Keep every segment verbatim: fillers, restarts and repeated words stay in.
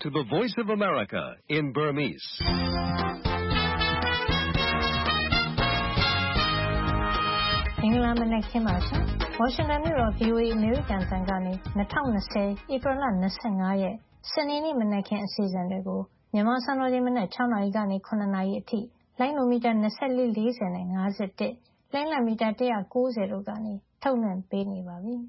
to the Voice of America in Burmese. ။မင်္ဂလာမနက်ခင်းပါရှင်။ Washington မြို့တော် V O A အမေရိကန်အသံကနေ၂၀၂၀ ဧပြီလ၂၅ရက်စနေနေ့မနက်ခင်းအစီအစဉ်တွေကိုမြန်မာစံတော်ချိန်မနက်၆နာရီကနေ၇နာရီအထိလိုင်းနိုမီတာ၂၄ ၄၀နဲ့၅၁လိုင်းလံမီတာ၁၉၀တို့ကနေထုတ်လွှင့်ပေးနေပါပြီ။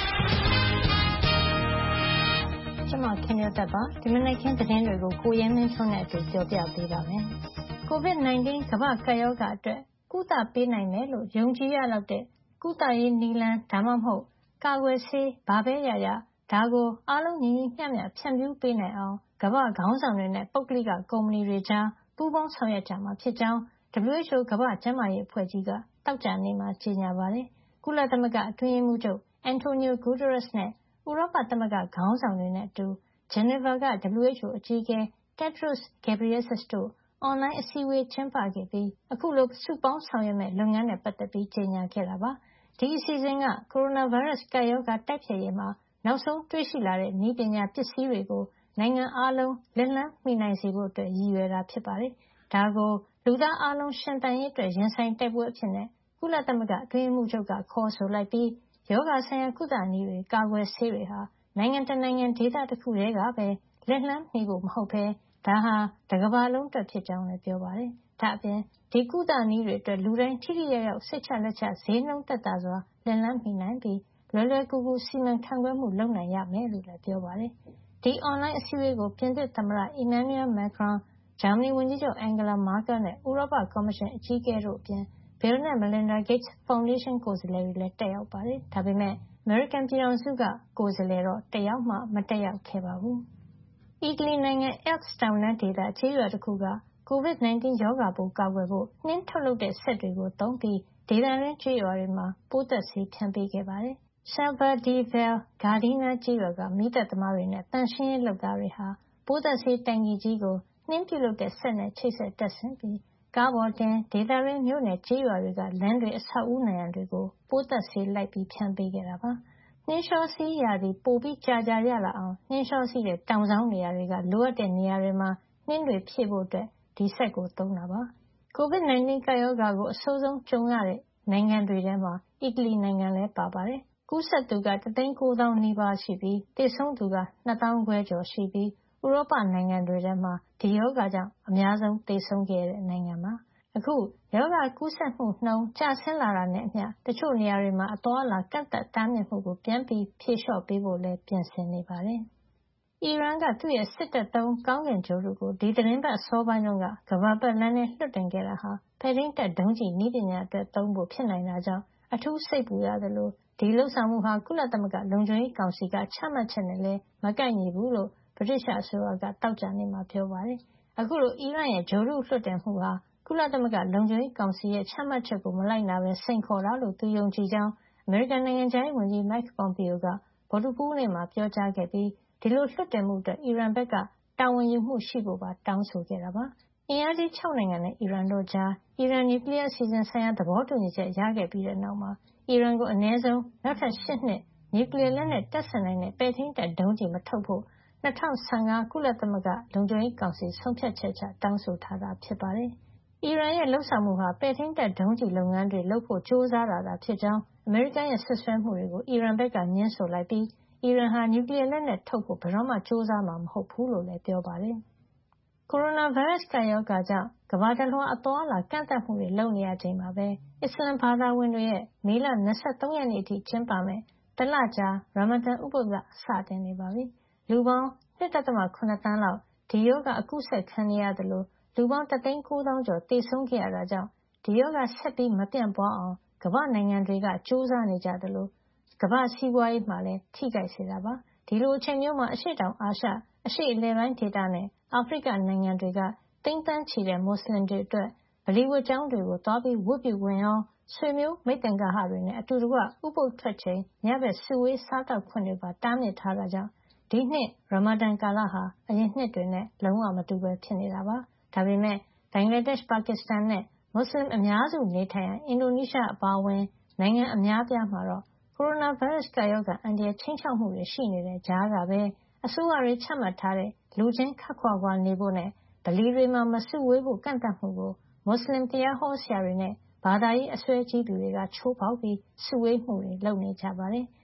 ကျွန်မခင်ဗျာတက်ပါဒီမနက်ခင်းသတင်းတွေကိုကိုရဲမင်းထွန်းနဲ့အတူပြောပြပေးပါမယ်။ ကိုဗစ် ၁၉ ကမ္ဘာ့ကပ်ရောဂါအတွက်ကုသပေးနိုင်မယ်လို့ယုံကြည်ရလောက်တဲ့ကုသရေးနည်းလမ်းဒါမှမဟုတ်ကာကွယ်ဆေးဘာပဲရရဒါကိုအားလုံးညီညီမျှမျှဖြန့်ဖြူးပေးနိုင်အောင်ကမ္ဘာ့ခေါင်းဆောင်တွေနဲ့ပုဂ္ဂလိကကုမ္ပဏီတွေကြားပူးပေါင်းဆောင်ရွက်ကြမှာဖြစ်ကြောင်း W H O ကမ္ဘာ့ကျန်းမာရေးအဖွဲ့ကြီးကသောကြာနေ့မှာကြေညာပါတယ်။ကုလသမဂ္ဂအတွင်းရေးမှူးချုပ် Antonio Guterres နဲ့ဥရောပသမဂ္ဂခေါင်းဆောင်တွေနဲ့အတူ Geneva က W H O အကြီးအကဲ Tedros Adhanom Ghebreyesus တို့အွန်လိုင်းအစည်းအဝေးကျင်းပခဲ့ပြီးအခုလိုစုပေါင်းဆောင်ရွက်မယ့်လုပ်ငန်းနဲ့ပတ်သက်ပြီးကြေညာခဲ့တာပါ။ဒီအစီအစဉ်ကကိုရိုနာဗိုင်းရပ်စ်ကပ်ရောဂါတိုက်ဖျက်ရေးမှာနောက်ဆုံးတွေ့ရှိလာတဲ့နည်းပညာပစ္စည်းတွေကိုနိုင်ငံအားလုံးလက်လှမ်းမီနိုင်စေဖို့အတွက်ရည်ရွယ်တာဖြစ်ပါတယ်။ဒါကိုလူသားအားလုံးရှင်သန်ရေးအတွက်ရင်ဆိုင်တိုက်ပွဲအဖြစ်နဲ့ကုလသမဂ္ဂအတွင်းရေးမှူးချုပ်ကခေါ်ဆိုလိုက်ပြီးရောဂါဆိုင်ရာကုသနည်းတွေကာကွယ်ဆေးတွေဟာနိုင်ငံတနိုင်ငံဒေသတစ်ခုတည်းကပဲလက်လှမ်းမီဖို့မဟုတ်ဘဲဒါဟာတကမ္ဘာလုံးအတွက်ဖြစ်ကြောင်းလည်းပြောပါတယ်။ဒါ့အပြင်ဒီကုသနည်းတွေအတွက်လူတိုင်းထိထိရောက်ရောက်စိတ်ချလက်ချဈေးနှုန်းသက်သာစွာလက်လှမ်းမီနိုင်ပြီးလွယ်လွယ်ကူကူစီမံခန့်ခွဲမှုလုပ်နိုင်ရမယ်လို့လည်းပြောပါတယ်။ဒီအွန်လိုင်းအစည်းအဝေးကိုပြင်သစ်သမ္မတ Emmanuel Macron, ဂျာမနီဝန်ကြီးချုပ် Angela Merkel နဲ့ဥရောပကော်မရှင်အကြီးအကဲတို့အပြင် Bill နဲ့ Melinda Gates ဖေါင်ဒေးရှင်းကိုယ်စားလှယ်တွေလည်းတက်ရောက်ပါတယ်။ဒါပေမဲ့အမေရိကန်ပြည်ထောင်စုကကိုယ်စားလှယ်တော့တယောက်မှမတက်ရောက်ခဲ့ပါဘူး။အီတလီနိုင်ငံ Alps တောင်တန်းဒေသကျေးရွာတစ်ခုကကိုဗစ် ၁၉ ရောဂါပိုးကာကွယ်ဖို့နှင်းထုတ်လုပ်တဲ့စက်တွေကိုသုံးပြီးဒေသတွင်းကျေးရွာတွေမှာပိုးသတ်ဆေးဖြန့်ပေးခဲ့ပါတယ်။ Selva di Val Gardena ကျေးရွာကမီးသတ်သမားတွေနဲ့သန့်ရှင်းရေးလုပ်သားတွေဟာပိုးသတ်ဆေးတိုင်ကီကြီးကိုနှင်းပြုတ်လုပ်တဲ့စက်နဲ့ချိတ်ဆက်တပ်ဆင်ပြီးကားပေါ်တင်ဒေသတွင်းမြို့နယ်ကျေးရွာတွေကလမ်းတွေအဆောက်အဦနံရံတွေကိုပိုးသတ်ဆေးလိုက်ဖြန်းပေးခဲ့တာပါ။နှင်းလျှောစီးရာသီပိုပြီးကြာကြာရလာအောင်နှင်းလျှောစီးတဲ့တောင်စောင်းနေရာတွေကလိုအပ်တဲ့နေရာတွေမှာနှင်းတွေဖြည့်ဖို့ဒီစက်ကိုသုံးတာပါ။ ကိုဗစ် ၁၉ ကပ်ရောဂါကိုအဆိုးဆုံးကြုံရတဲ့နိုင်ငံတွေထဲမှာအီတလီနိုင်ငံလည်းပါပါတယ်။ကူးစက်သူကတသိန်းကိုးသောင်းနီးပါးရှိပြီးသေဆုံးသူကနှစ်သောင်းခွဲကျော်ရှိပြီးဥရောပနိုင်ငံတွေထဲမှာဒီရောဂါကြောင့်အများဆုံးသေဆုံးခဲ့တဲ့နိုင်ငံပါ။အခုရောဂါကူးစက်မှုနှုန်းကျဆင်းလာတာနဲ့အမျှတချို့နေရာတွေမှာအသွားအလာကန့်သတ်တားမြစ်မှုကိုပြန်ပြီးဖြေလျှော့ပေးဖို့လည်းပြင်ဆင်နေပါတယ်။အီရန်ကသူ့ရဲ့စစ်တပ်သုံးကောင်းကင်ဂြိုဟ်တုကိုဒီသီတင်းပတ်အစောပိုင်းတုန်းကကမ္ဘာပတ်လမ်းထဲလွှတ်တင်ခဲ့တာဟာပဲ့ထိန်းတပ်ဒုံးကျည်နည်းပညာအတွက်သုံးဖို့ဖြစ်နိုင်တာကြောင့်အထူးစိတ်ပူရသလိုဒီလုပ်ဆောင်မှုဟာကုလသမဂ္ဂလုံခြုံရေးကောင်စီကချမှတ်ချက်နဲ့လည်းမကိုက်ညီဘူးလို့ဗြိတိသျှအစိုးရကသောကြာနေ့မှာပြောပါတယ်။အခုလိုအီရန်ရဲ့ဂြိုဟ်တုလွှတ်တင်မှုဟာကုလသမဂ္ဂလုံခြုံရေးကောင်စီရဲ့ချမှတ်ချက်ကိုမလိုက်နာဘဲစိန်ခေါ်တာလို့သူယုံကြည်ကြောင်းအမေရိကန်နိုင်ငံခြားရေးဝန်ကြီး Mike Pompeo ကဗုဒ္ဓဟူးနေ့မှာပြောကြားခဲ့ပြီးဒီလိုလွှတ်တင်မှုအတွက်အီရန်ဘက်ကတာဝန်ယူမှုရှိဖို့ပါတောင်းဆိုခဲ့တာပါ။အင်အားကြီး၆နိုင်ငံနဲ့အီရန်တို့ကြားအီရန်နျူကလီးယားအစီအစဉ်ဆိုင်ရာသဘောတူညီချက်ရခဲ့ပြီးတဲ့နောက်မှာအီရန်ကိုအနည်းဆုံးနောက်ထပ်၈နှစ်နျူကလီးယားလက်နက်တပ်ဆင်နိုင်တဲ့ပဲ့ထိန်းတပ်ဒုံးကျည်မထုတ်ဖို့၂၀၁၅ကုလသမဂ္ဂလုံခြုံရေးကောင်စီဆုံးဖြတ်ချက်ချတောင်းဆိုထားတာဖြစ်ပါတယ်။အီရန်ရဲ့လုပ်ဆောင်မှုဟာပဲ့ထိန်းတပ်ဒုံးကျည်လုပ်ငန်းတွေလုပ်ဖို့ကြိုးစားတာသာဖြစ်ကြောင်းအမေရိကန်ရဲ့ဆွဆွဲမှုတွေကိုအီရန်ဘက်ကငြင်းဆိုလိုက်ပြီးအီရန်ဟာနျူကလီးယားလက်နက်ထုတ်ဖို့ဘယ်တော့မှကြိုးစားမှာမဟုတ်ဘူးလို့လည်းပြောပါတယ်။ကိုရိုနာဗိုင်းရပ်စ်ကပ်ရောဂါကြောင့်ကမ္ဘာတလွှားအသွားအလာကန့်သတ်မှုတွေလုပ်နေရချိန်မှာပဲအစ္စလမ်ဘာသာဝင်တွေရဲ့မေလ၂၃ရက်နေ့အထိကျင်းပမယ့်တလကြာရာမာဒန်ဥပုသ်လစတင်နေပါပြီ။လူပေါင်း၂.၇ သန်းလောက်ဒီရောဂါအကူးစက်ခံနေရသလိုလူပေါင်းတသိန်းကိုးသောင်းကျော်သေဆုံးခဲ့ရတာကြောင့်ဒီရောဂါဆက်ပြီးမပြန့်ပွားအောင်ကမ္ဘာ့နိုင်ငံတွေကကြိုးစားနေကြသလိုကမ္ဘာ့စီးပွားရေးမှာလည်းထိခိုက်စေတာပါ။ဒီလိုအချိန်မျိုးမှာအရှေ့တောင်အာရှအရှေ့အလယ်ပိုင်းဒေသနဲ့အာဖရိကနိုင်ငံတွေကသိန်းသန်းချီတဲ့မွတ်စလင်တွေအတွက်ဗလီဝတ်ကျောင်းတွေကိုသွားပြီးဝတ်ပြုခွင့်ရောဆွေမျိုးမိတ်သင်္ဂဟတွေနဲ့အတူတကွဥပုသ်ထွက်ချိန်ညဘက်စုဝေးစားသောက်ခွင့်တွေပါတားမြစ်ထားတာကြောင့်ဒီနှစ်ရာမာဒန်ကာလဟာအရင်နှစ်တွေနဲ့လုံးဝမတူပဲဖြစ်နေတာပါ။ဒါပေမဲ့ဘင်္ဂလားဒေ့ရှ်ပါကစ္စတန်နဲ့မွတ်စလင်အများစုနေထိုင်ရာအင်ဒိုနီးရှားအပါအဝင်နိုင်ငံအများအပြားမှာတော့ကိုရိုနာဗိုင်းရပ်စ်ကပ်ရောဂါအန္တရာယ်ခြိမ်းခြောက်မှုတွေရှိနေတဲ့ကြားကပဲအစိုးရတွေချမှတ်ထားတဲ့လူချင်းခပ်ခွာခွာနေဖို့နဲ့ဗလီတွေမှာမစုဝေးဖို့ကန့်သတ်မှုကိုမွတ်စလင်တရားဟောဆရာတွေနဲ့ဘာသာရေးအစွဲကြီးသူတွေကချိုးဖောက်ပြီးစုဝေးမှုတွေလုပ်နေကြပါတယ်။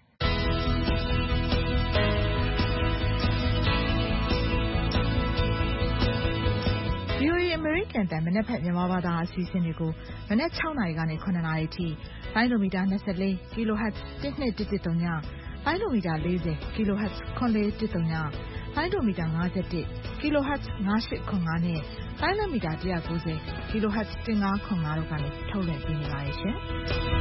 VOA အမေရိကန်တန်မနက်ဖြန်မြန်မာဘာသာအစီအစဉ်တွေကိုမနက်၆နာရီကနေ၇နာရီထိလိုင်းဒိုမီတာ၂၄ kilohertz တစ်နှစ်တစ်တစ်သုံးညလိုင်းဒိုမီတာ၄၀ kilohertz ခွန်လေးတစ်သုံးညလိုင်းဒိုမီတာ၅၁ kilohertz ၅၈ခွန်၅နဲ့လိုင်းလမီတာ၁၉၀ kilohertz ၁၅ခွန်၅တို့ကနေထုတ်လွှင့်ပေးနေပါတယ်ရှင်။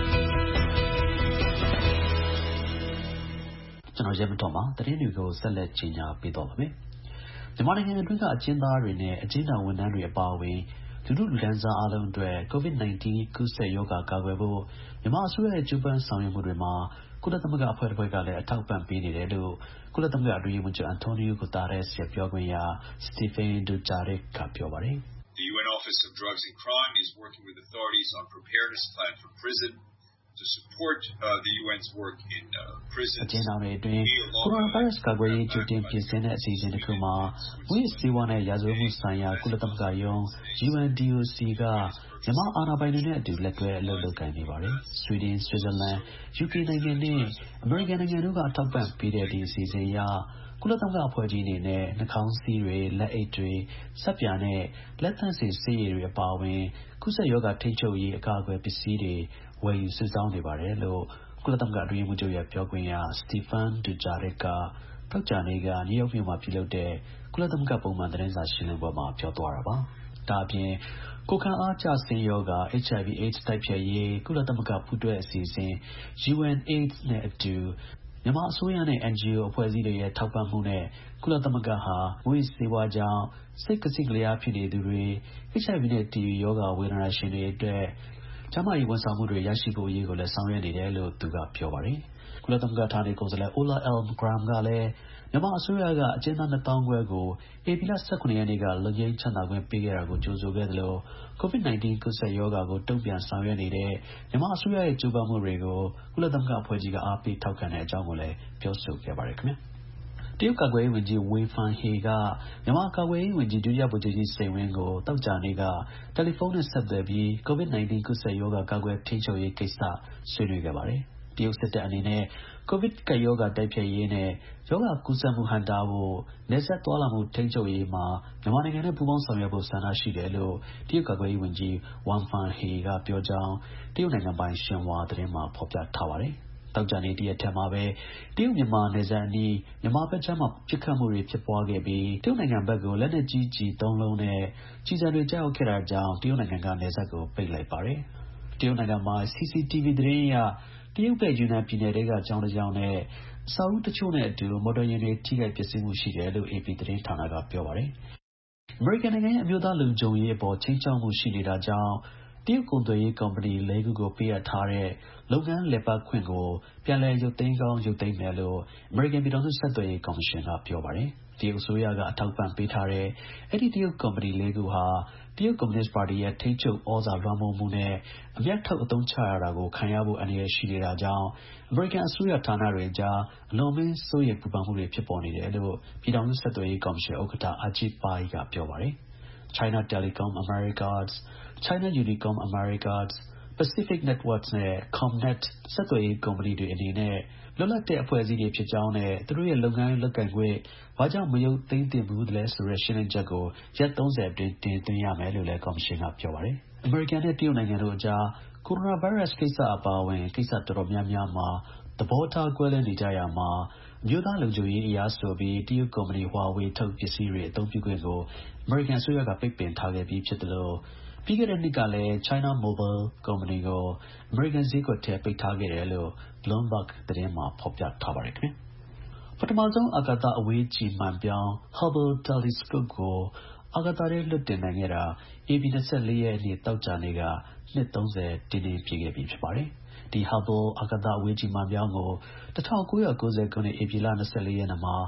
ကျွန်တော်ရဲမတော်မှာတရင်တွေကိုဆက်လက်ကြီးညာပေးတော့ပါမယ်။မြန်မာနိုင်ငံအတွင်းကအကျဉ်းသားတွေနဲ့အကျဉ်းထောင်ဝန်ထမ်းတွေအပါအဝင်လူထုလူဒန်းစားအားလုံးအတွက် ကိုဗစ် ၁၉ ကူးစက်ရောဂါကာကွယ်ဖို့မြန်မာအစိုးရရဲ့ကြိုးပမ်းဆောင်ရွက်မှုတွေမှာကုလသမဂ္ဂအဖွဲ့တစ်ဖွဲ့ကလည်းအထောက်ပံ့ပေးနေတယ်လို့ကုလသမဂ္ဂအတွင်းရေးမှူးချုပ် Antonio Guterres ရဲ့ပြောခွင့်ရ Stéphane Dujarric ကပြောပါတယ်။ The ယူ အန် Office of Drugs and Crime is working with authorities on preparedness plan for prison to support uh, the ယူ အန်'s work in uh, prisons. အကျဉ်းထောင်တွေအတွင်းကိုရိုနာဗိုင်းရပ်စ်ကာကွယ်ရေးကြိုတင်ပြင်ဆင်တဲ့အစီအစဉ်တစ်ခုမှာမူးယစ်ဆေးဝါးနဲ့ရာဇဝတ်မှုဆိုင်ရာကုလသမဂ္ဂရုံး ယူ အန် ဒီ အို စီ ကမြန်မာအာဏာပိုင်တွေနဲ့အတူလက်တွဲအလုပ်လုပ်ကိုင်နေပါတယ်။ဆွီဒင်၊ဆွစ်ဇာလန်၊ယူကေနိုင်ငံနဲ့အမေရိကန်နိုင်ငံတို့ကအထောက်ပံ့ပေးတဲ့ဒီအစီအစဉ်အရကုလသမဂ္ဂအဖွဲ့ကြီးအနေနဲ့နှာခေါင်းစည်းတွေ၊လက်အိတ်တွေ၊ဆပ်ပြာနဲ့လက်သန့်စင်ဆေးရည်တွေအပါအဝင်ကူးစက်ရောဂါထိန်းချုပ်ရေးအကာအကွယ်ပစ္စည်းတွေဝယ်ယူစုဆောင်းနေပါတယ်လို့ကုလသမဂ္ဂအတွင်းရေးမှူးချုပ်ရဲ့ပြောခွင့်ရ Stéphane Dujarric ကသောကြာနေ့ကနယူးယောက်မြို့မှာပြုလုပ်တဲ့ကုလသမဂ္ဂပုံမှန်သတင်းစာရှင်းလင်းပွဲမှာပြောသွားတာပါ။ဒါအပြင်ကိုယ်ခံအားကျဆင်းရောဂါ H I V AIDS တိုက်ဖျက်ရေးကုလသမဂ္ဂပူးတွဲအစီအစဉ် ယူ အန် AIDS နဲ့အတူမြန်မာအစိုးရနဲ့ အန် ဂျီ အို အဖွဲ့အစည်းတွေရဲ့ထောက်ပံ့မှုနဲ့ကုလသမဂ္ဂဟာမူးယစ်ဆေးဝါးကြောင့်စိတ်ကစီးကလျားဖြစ်နေသူတွေ H I V နဲ့ တီ ဘီ ရောဂါဝေဒနာရှင်တွေအတွက်ကျန်းမာရေးဝန်ဆောင်မှုတွေရရှိဖို့အရေးကိုလည်းဆောင်ရွက်နေတယ်လို့သူကပြောပါတယ်။ကုလသမဂ္ဂဌာနေကိုယ်စားလှယ် Ola Almgren ကလည်းမြန်မာအစိုးရကအကျဉ်းသားနှစ်သောင်းခွဲကိုဧပြီလ၁၇ရက်နေ့ကလွတ်ငြိမ်းချမ်းသာခွင့်ပေးခဲ့တာကိုကြိုဆိုခဲ့သလိုကိုဗစ် ၁၉ ကူးစက်ရောဂါကိုတုံ့ပြန်ဆောင်ရွက်နေတဲ့မြန်မာအစိုးရရဲ့ကြိုးပမ်းမှုတွေကိုကုလသမဂ္ဂအဖွဲ့ကြီးကအားပေးထောက်ခံတဲ့အကြောင်းကိုလည်းပြောဆိုခဲ့ပါတယ်ခင်ဗျာ။တရုတ်ကာကွယ်ရေးဝန်ကြီး Wei Fenghe ကမြန်မာကာကွယ်ရေးဝန်ကြီးဒုတိယဗိုလ်ချုပ်ကြီးစိန်ဝင်းကိုသောကြာနေ့ကတယ်လီဖုန်းနဲ့ဆက်သွယ်ပြီးကိုဗစ် ၁၉ ကူးစက်ရောဂါကာကွယ်ထိန်းချုပ်ရေးကိစ္စဆွေးနွေးခဲ့ပါတယ်။တရုတ်စစ်တပ်အနေနဲ့ကိုဗစ်ကပ်ရောဂါတိုက်ဖျက်ရေးနဲ့ရောဂါကူးစက်မှုဟန့်တားဖို့နယ်စပ်သွားလာမှုထိန်းချုပ်ရေးမှာမြန်မာနိုင်ငံနဲ့ပူးပေါင်းဆောင်ရွက်ဖို့ဆန္ဒရှိတယ်လို့တရုတ်ကာကွယ်ရေးဝန်ကြီး Wei Fenghe ကပြောကြောင်းတရုတ်နိုင်ငံပိုင်ရှင်ဟွာသတင်းမှာဖော်ပြထားပါတယ်။သောကြာနေ့တရက်ထဲမှာပဲတရုတ်မြန်မာနယ်စပ်အနီးမြန်မာဘက်ခြမ်းမှာပစ်ခတ်မှုတွေဖြစ်ပွားခဲ့ပြီးတရုတ်နိုင်ငံဘက်ကိုလက်နက်ကြီးကျည်သုံးလုံးနဲ့ကျည်ဆံတွေကျရောက်ခဲ့တာကြောင့်တရုတ်နိုင်ငံကနယ်စပ်ကိုပိတ်လိုက်ပါတယ်။တရုတ်နိုင်ငံမှာ C C T V သတင်းအရတရုတ်ဘက်ယူနန်ပြည်နယ်ထဲကကျောင်းတစ်ကျောင်းနဲ့အဆောက်အဦတချို့နဲ့အတူမော်တော်ယာဉ်တွေထိခိုက်ပျက်စီးမှုရှိတယ်လို့ အေပီသတင်းဌာနကပြောပါတယ်။အမေရိကန်နိုင်ငံရဲ့အမျိုးသားလုံခြုံရေးအပေါ်ခြိမ်းခြောက်မှုရှိနေတာကြောင့်တရုတ်ကုန်သွယ်ရေးကုမ္ပဏီလေးခုကိုပေးအပ်ထားတဲ့လုပ်ငန်းလည်ပတ်ခွင့်ကိုပြန်လည်ရုပ်သိမ်းကောင်းရုပ်သိမ်းမယ်လို့အမေရိကန်ပြည်ထောင်စုဆက်သွယ်ရေးကော်မရှင်ကပြောပါတယ်။တရုတ်အစိုးရကအထောက်ပံ့ပေးထားတဲ့အဲဒီတရုတ်ကုမ္ပဏီလေးခုဟာတရုတ်ကွန်မြူနစ်ပါတီရဲ့ထိန်းချုပ်ဩဇာလွှမ်းမိုးမှုနဲ့အမြတ်ထုတ်အသုံးချရတာကိုခံရဖို့အန္တရာယ်ရှိနေတာကြောင့်အမေရိကန်အစိုးရဌာနတွေကြားအလွန်အမင်းစိုးရိမ်ပူပန်မှုတွေဖြစ်ပေါ်နေတယ်လို့ပြည်ထောင်စုဆက်သွယ်ရေးကော်မရှင်ဥက္ကဋ္ဌ Ajit Pai ကပြောပါတယ်။ China Telecom Americas, China Unicom Americas, Pacific Networks နဲ့ ComNet ဆက်သွယ်ရေးကုမ္ပဏီတွေအနေနဲ့လွတ်လပ်တဲ့အဖွဲ့အစည်းတွေဖြစ်ကြောင်းနဲ့သူတို့ရဲ့လုပ်ငန်းလုပ်ကိုင်ခွင့်ဘာကြောင့်မရုပ်သိမ်းသင့်ဘူးလဲဆိုတဲ့ရှင်းလင်းချက်ကိုရက်သုံးဆယ်အတွင်းတင်သွင်းရမယ်လို့လည်းကော်မရှင်ကပြောပါတယ်။အမေရိကန်နဲ့တရုတ်နိုင်ငံတို့အကြားကိုရိုနာဗိုင်းရပ်စ်ကိစ္စအပါအဝင်ကိစ္စတော်တော်များများမှာသဘောထားကွဲလွဲနေကြရမှာအမျိုးသားလုံခြုံရေးအရာဆိုပြီးတရုတ်ကုမ္ပဏီ Huawei ထုတ်ပစ္စည်းတွေအသုံးပြုခွင့်ကိုအမေရိကန်အစိုးရကပိတ်ပင်ထားခဲ့ပြီးဖြစ်တယ်လို့ပြီးခဲ့တဲ့နှစ်ကလည်း China Mobile ကုမ္ပဏီကိုအမေရိကန်ဈေးကွက်ထဲပိတ်ထားခဲ့တယ်လို့ Bloomberg သတင်းမှာဖော်ပြထားပါတယ်ခင်ဗျ။ပထမဆုံးအာကာသအဝေးကြည့်မှန်ပြောင်း Hubble Telescope ကိုအာကာသထဲလွှတ်တင်နိုင်ခဲ့တာဧပြီလ၂၄ရက်နေ့သောကြာနေ့ကနှစ်သုံးဆယ်တင်းတင်းပြည့်ခဲ့ပြီဖြစ်ပါတယ်။ဒီ Hubble အာကာသအဝေးကြည့်မှန်ပြောင်းကို၁၉၉၀ခုနှစ်ဧပြီလ၂၄ရက်နေ့မှာ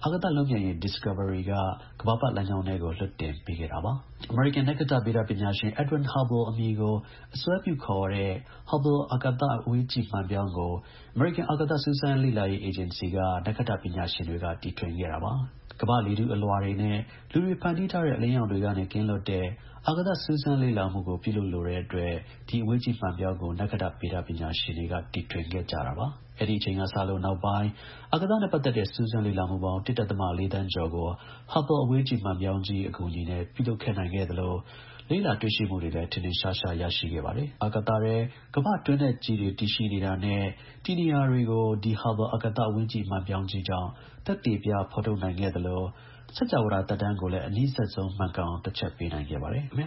အာကာသလွန်ပြန်ရင် Discovery ကကမ္ဘာပတ်လမ်းကြောင်းထဲကိုလွှတ်တင်ပေးခဲ့တာပါ။ အမေရိကန်နက္ခတ္တဗေဒပညာရှင် Edwin Hubble အမည်ကိုအစွဲပြုခေါ်တဲ့ Hubble အာကာသအဝေးကြည့်မှန်ပြောင်းကို အမေရိကန်အာကာသစူးစမ်းလေ့လာရေးအေဂျင်စီက နက္ခတ္တပညာရှင်တွေကတီထွင်ခဲ့တာပါ။ ကမ္ဘာ့လေထုအလွှာတွေနဲ့လူတွေဖန်တီးထားတဲ့အလင်းရောင်တွေကနေကင်းလွတ်တဲ့အာကာသစူးစမ်းလေ့လာမှုကိုပြုလုပ်လိုတဲ့အတွက်ဒီအဝေးကြည့်မှန်ပြောင်းကိုနက္ခတ္တဗေဒပညာရှင်တွေကတီထွင်ခဲ့ကြတာပါ။ အဲဒီအချိန်ကစလို့နောက်ပိုင်းအာကာသနဲ့ပတ်သက်တဲ့စူးစမ်းလေ့လာမှုပေါင်း one point four သန်းကျော်ကို Hubble အဝေးကြည့်မှန်ပြောင်းကြီးအကူအညီနဲ့ပြုလုပ်ခဲ့နိုင်ခဲ့သလိုလေ့လာတွေ့ရှိမှုတွေလည်းထင်ထင်ရှားရှားရရှိခဲ့ပါတယ်။ အာကာသထဲကမ္ဘာ့တွင်းနက်ကြီးတွေတည်ရှိနေတာနဲ့ဒီနေရာတွေကို ဒီ Hubble အာကာသအဝေးကြည့်မှန်ပြောင်းကြီးကြောင့်သက်သေပြဖော်ထုတ်နိုင်ခဲ့သလိုစကြာဝဠာသက်တမ်းကိုလည်းအနီးစပ်ဆုံးမှန်ကန်အောင်တွက်ချက်ပေးနိုင်ခဲ့ပါတယ်ခင်ဗျာ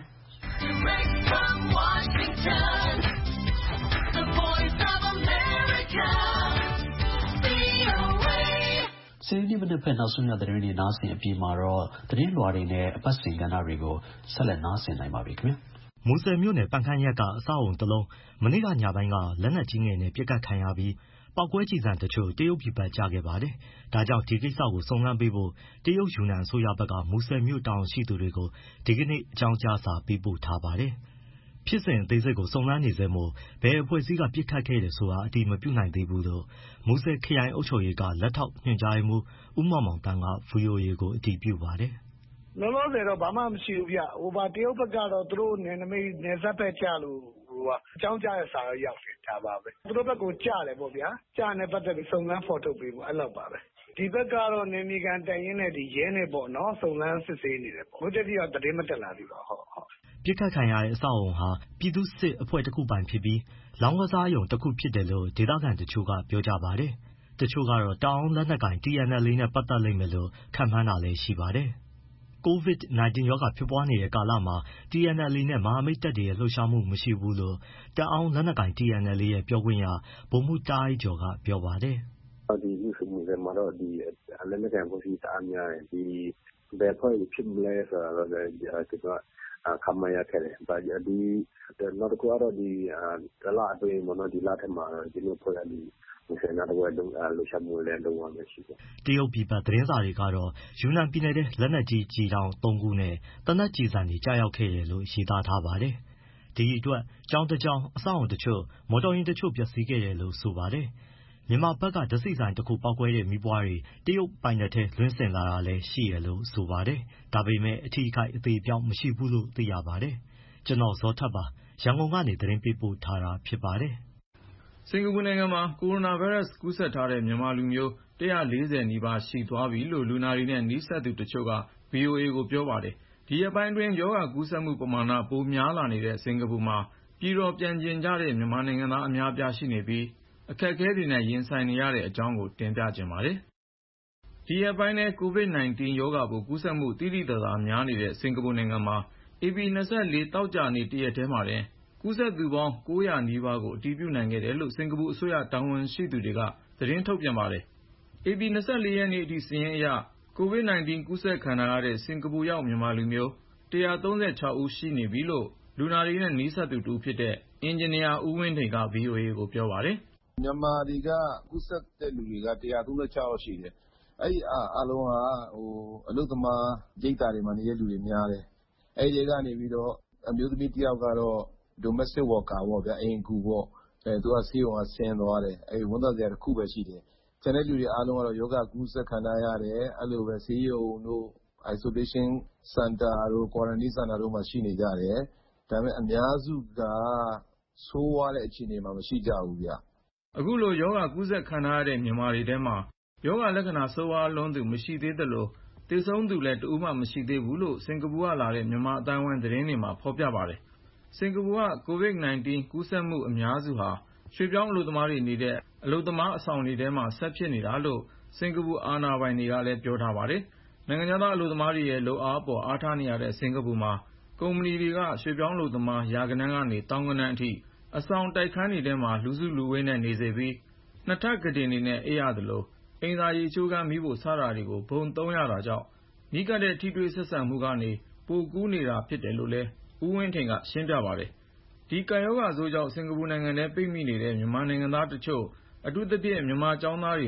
စနေနေ့မနက်ဖက်နောက်ဆုံးရသတင်းတွေနားဆင်အပြီးမှာတော့သတင်းလွှာတွေနဲ့အပတ်စဉ်ကဏ္ဍတွေကိုဆက်လက်နားဆင်နိုင်ပါပြီခင်ဗျာမူဆယ်မြို့နယ်ပန့်ခမ်းရပ်ကအဆောက်အုံတစ်လုံးမနေ့ကညပိုင်းကလက်နက်ကြီးငယ်နဲ့ပစ်ခတ်ခံရပြီးပေါက်ကွဲကျည်ဆံတချို့တရုတ်ပြည်ဘက်ကျခဲ့ပါတယ်။ဒါကြောင့်ဒီကိစ္စကိုစုံစမ်းပေးဖို့တရုတ်ယူနန်အစိုးရဘက်ကမူဆယ်မြို့တာဝန်ရှိသူတွေကိုဒီကနေ့အကြောင်းကြားစာပေးပို့ထားပါတယ်။ဖြစ်စဉ်အသေးစိတ်ကိုစုံစမ်းနေဆဲမို့ဘယ်အဖွဲ့အစည်းကပစ်ခတ်ခဲ့တယ်ဆိုတာအတိမပြုနိုင်သေးဘူးလို့မူဆယ်ခရိုင်အုပ်ချုပ်ရေးကလက်ထောက်ညွှန်ကြားရေးမှူးဦးမောင်မောင်သန်းက ဗွီအိုအေကိုအတည်ပြုပါတယ်။လောလောဆယ်တော့ဘာမှမရှိဘူးဗျ။ဟိုပါတရုတ်ဘက်ကတော့သူတို့နယ်နိမိတ်နယ်စပ်ဘက်ကျလို့ဟိုကအကြောင်းကြားတဲ့စာတော့ရောက်တယ်ဒါပါပဲ။သူတို့ဘက်ကိုကြားတယ်ပေါ့ဗျာ။ကြားနေပတ်သက်ပြီးစုံစမ်းဖော်ထုတ်ပေးဖို့အဲ့လောက်ပါပဲ။ဒီဘက်ကတော့နေမီကန်တိုင်ရင်နဲ့ဒီရဲနေပေါ့နော်စုံစမ်းစစ်ဆေးနေတယ်ပေါ့။ဘုတက်ကြီးကတည်မတက်လာသေးပါဟုတ်ဟုတ်။ပြစ်ခတ်ခံရတဲ့အဆောက်အုံဟာပြည်သူ့စစ်အဖွဲ့တစ်ခုပိုင်ဖြစ်ပြီးလောင်းကစားရုံတစ်ခုဖြစ်တယ်လို့ဒေသခံတချို့ကပြောကြပါတယ်။တချို့ကတော့တအောင်းလက်နက်ကိုင် T N L A နဲ့ပတ်သက်လိမ့်မယ်လို့ခန့်မှန်းတာလည်းရှိပါတယ်။ COVID 19 ရောဂါဖြစ်ပွားနေတဲ့ကာလမှာ T N L A နဲ့မဟာမိတ်တပ်တွေရဲ့လှုပ်ရှားမှုမရှိဘူးလို့တအောင်းလက်နက်ကိုင် T N L A ရဲ့ပြောခွင့်ရဗိုလ်မှူးတားအိုက်ကျော်ကပြောပါတယ်။ဒီလူမှုတွေမှာတော့ဒီလက်နက်ကိုင်ဖွဲ့စည်းတအားများတယ်ဒီဘယ်ဖွဲ့ဖြစ်မလဲဆိုတော့ကျွန်တော်ခမရခဲ့တယ်။ဒါဒီနောက်တစ်ခုကတော့ဒီတလအတွင်းမှာဒီလထက်မှာဒီလိုဖွဲ့ရဒီဆယ်နာတော့လုံလှရှာမှုလည်းလုံအောင်မရှိဘူး။တရုတ်ပြည်ပသတင်းစာတွေကတော့ယူနန်ပြည်နယ်ထဲလက်နက်ကြီးကြီးတောင်သုံးခုနဲ့တနက်ကြီးစံတွေကြားရောက်ခဲ့တယ်လို့ရေးသားထားပါတယ်။ဒီအတွက်ကျောင်းတစ်ကျောင်းအဆောက်အုံတချို့မော်တော်ယာဉ်တချို့ပျက်စီးခဲ့တယ်လို့ဆိုပါတယ်။မြန်မာဘက်ကဓာတ်ဆီဆိုင်တစ်ခုပေါက်ကွဲတဲ့မီးပွားတွေတရုတ်ပိုင်နက်ထဲလွှင့်စင်လာတာလည်းရှိတယ်လို့ဆိုပါတယ်။ဒါပေမဲ့အထီးအခိုက်အသေးအပြောင်းမရှိဘူးလို့သိရပါတယ်။ကျွန်တော်ဇော်ထက်ပါရန်ကုန်ကနေသတင်းပေးပို့ထားတာဖြစ်ပါတယ်။စင်ကာပူနိုင်ငံမှာကိုရိုနာဗိုင်းရပ်စ်ကူးစက်ထားတဲ့မြန်မာလူမျိုးone hundred fortyနီးပါးရှိသွားပြီလို့လူနာတွေနဲ့နီးစပ်သူတချို့က ဗွီအိုအေကိုပြောပါတယ်။ဒီရက်ပိုင်းတွင်းရောဂါကူးစက်မှုပမာဏပိုများလာနေတဲ့စင်ကာပူမှာပြည်တော်ပြန်ကျင်ကြတဲ့မြန်မာနိုင်ငံသားအများအပြားရှိနေပြီးအခက်အခဲတွေနဲ့ရင်ဆိုင်နေရတဲ့အကြောင်းကိုတင်ပြချင်ပါတယ်။ဒီရက်ပိုင်းထဲ COVID 19 ရောဂါပိုးကူးစက်မှုသိသိသာသာများနေတဲ့စင်ကာပူနိုင်ငံမှာဧပြီ၂၄သောကြာနေ့တရက်ထဲမှာတင်ကူးစက်သူပေါင်းnine hundredနီးပါးကိုအတည်ပြုနိုင်ခဲ့တယ်လို့စင်ကာပူအစိုးရတာဝန်ရှိသူတွေကသတင်းထုတ်ပြန်ပါတယ်။ဧပြီ၂၄ရက်နေ့အထိစာရင်းအရ COVID 19 ကူးစက်ခံထားရတဲ့စင်ကာပူရောက်မြန်မာလူမျိုးone hundred thirty-sixဦးရှိနေပြီလို့လူနာတွေနဲ့နီးစပ်သူတဦးဖြစ်တဲ့အင်ဂျင်နီယာဦးဝင်းထိန်က ဗွီအိုအေကိုပြောပါတယ်။မြန်မာတွေကကူးစက်တဲ့လူတွေကone hundred thirty-sixယောက်ရှိတယ်။အဲဒီအားလုံးကဟိုအလုပ်သမားရိပ်သာတွေမှာနေတဲ့လူတွေများတယ်။အဲဒီတွေကနေပြီးတော့အမျိုးသမီးတစ်ယောက်ကတော့ domestic worker ပေါ့ဗျာအိမ်ကူပေါ့အဲသူကဆေးရုံကဆင်းသွားတယ်အဲဒီဝန်သားစရာတစ်ခုပဲရှိတယ်ကျန်တဲ့လူတွေအားလုံးကတော့ယောဂကူးစက်ခံရရတယ်အဲ့လိုပဲဆေးရုံတို့ isolation center တို့ quarantine center တို့မှာရှိနေကြတယ်ဒါပေမဲ့အများစုကဆိုးဝါးတဲ့အခြေအနေမှာမရှိကြဘူးဗျအခုလိုယောဂကူးစက်ခံရတဲ့မြန်မာတွေထဲမှာယောဂလက္ခဏာဆိုးဝါးလွန်းသူမရှိသေးသလိုသေဆုံးသူလည်းတဦးမှမရှိသေးဘူးလို့စင်ကာပူကလာတဲ့မြန်မာအတိုင်းဝိုင်းသတင်းတွေမှာဖော်ပြပါတယ်စင်ကာပူက COVID 19 ကူးစက်မှုအများစုဟာရွှေပြောင်းအလုပ်သမားတွေနေတဲ့အလုပ်သမားအဆောင်တွေထဲမှာဆက်ဖြစ်နေတာလို့စင်ကာပူအာဏာပိုင်တွေကလည်းပြောထားပါတယ်။နိုင်ငံသားအလုပ်သမားတွေရဲ့လုပ်အားပေါ်အားထားနေရတဲ့စင်ကာပူမှာကုမ္ပဏီတွေကရွှေပြောင်းအလုပ်သမားရာဂဏန်းကနေသောင်းဂဏန်းအထိအဆောင်တိုက်ခန်းတွေထဲမှာလူစုလူဝေးနဲ့နေစေပြီးနှစ်ထပ်ကုတင်တွေနဲ့အိပ်ရသလိုအိမ်သာရေချိုးခန်းမီးဖိုစတာတွေကိုဘုံသုံးရတာကြောင့်နီးကပ်တဲ့ထိတွေ့ဆက်ဆံမှုကနေပိုကူးနေတာဖြစ်တယ်လို့လည်းဦးဝင်းထိန်ကရှင်းပြပါတယ်။ဒီကပ်ရောဂါဆိုးကြောင့်စင်ကာပူနိုင်ငံထဲပိတ်မိနေတဲ့မြန်မာနိုင်ငံသားတချို့အထူးသဖြင့်မြန်မာကျောင်းသားတွေဟာ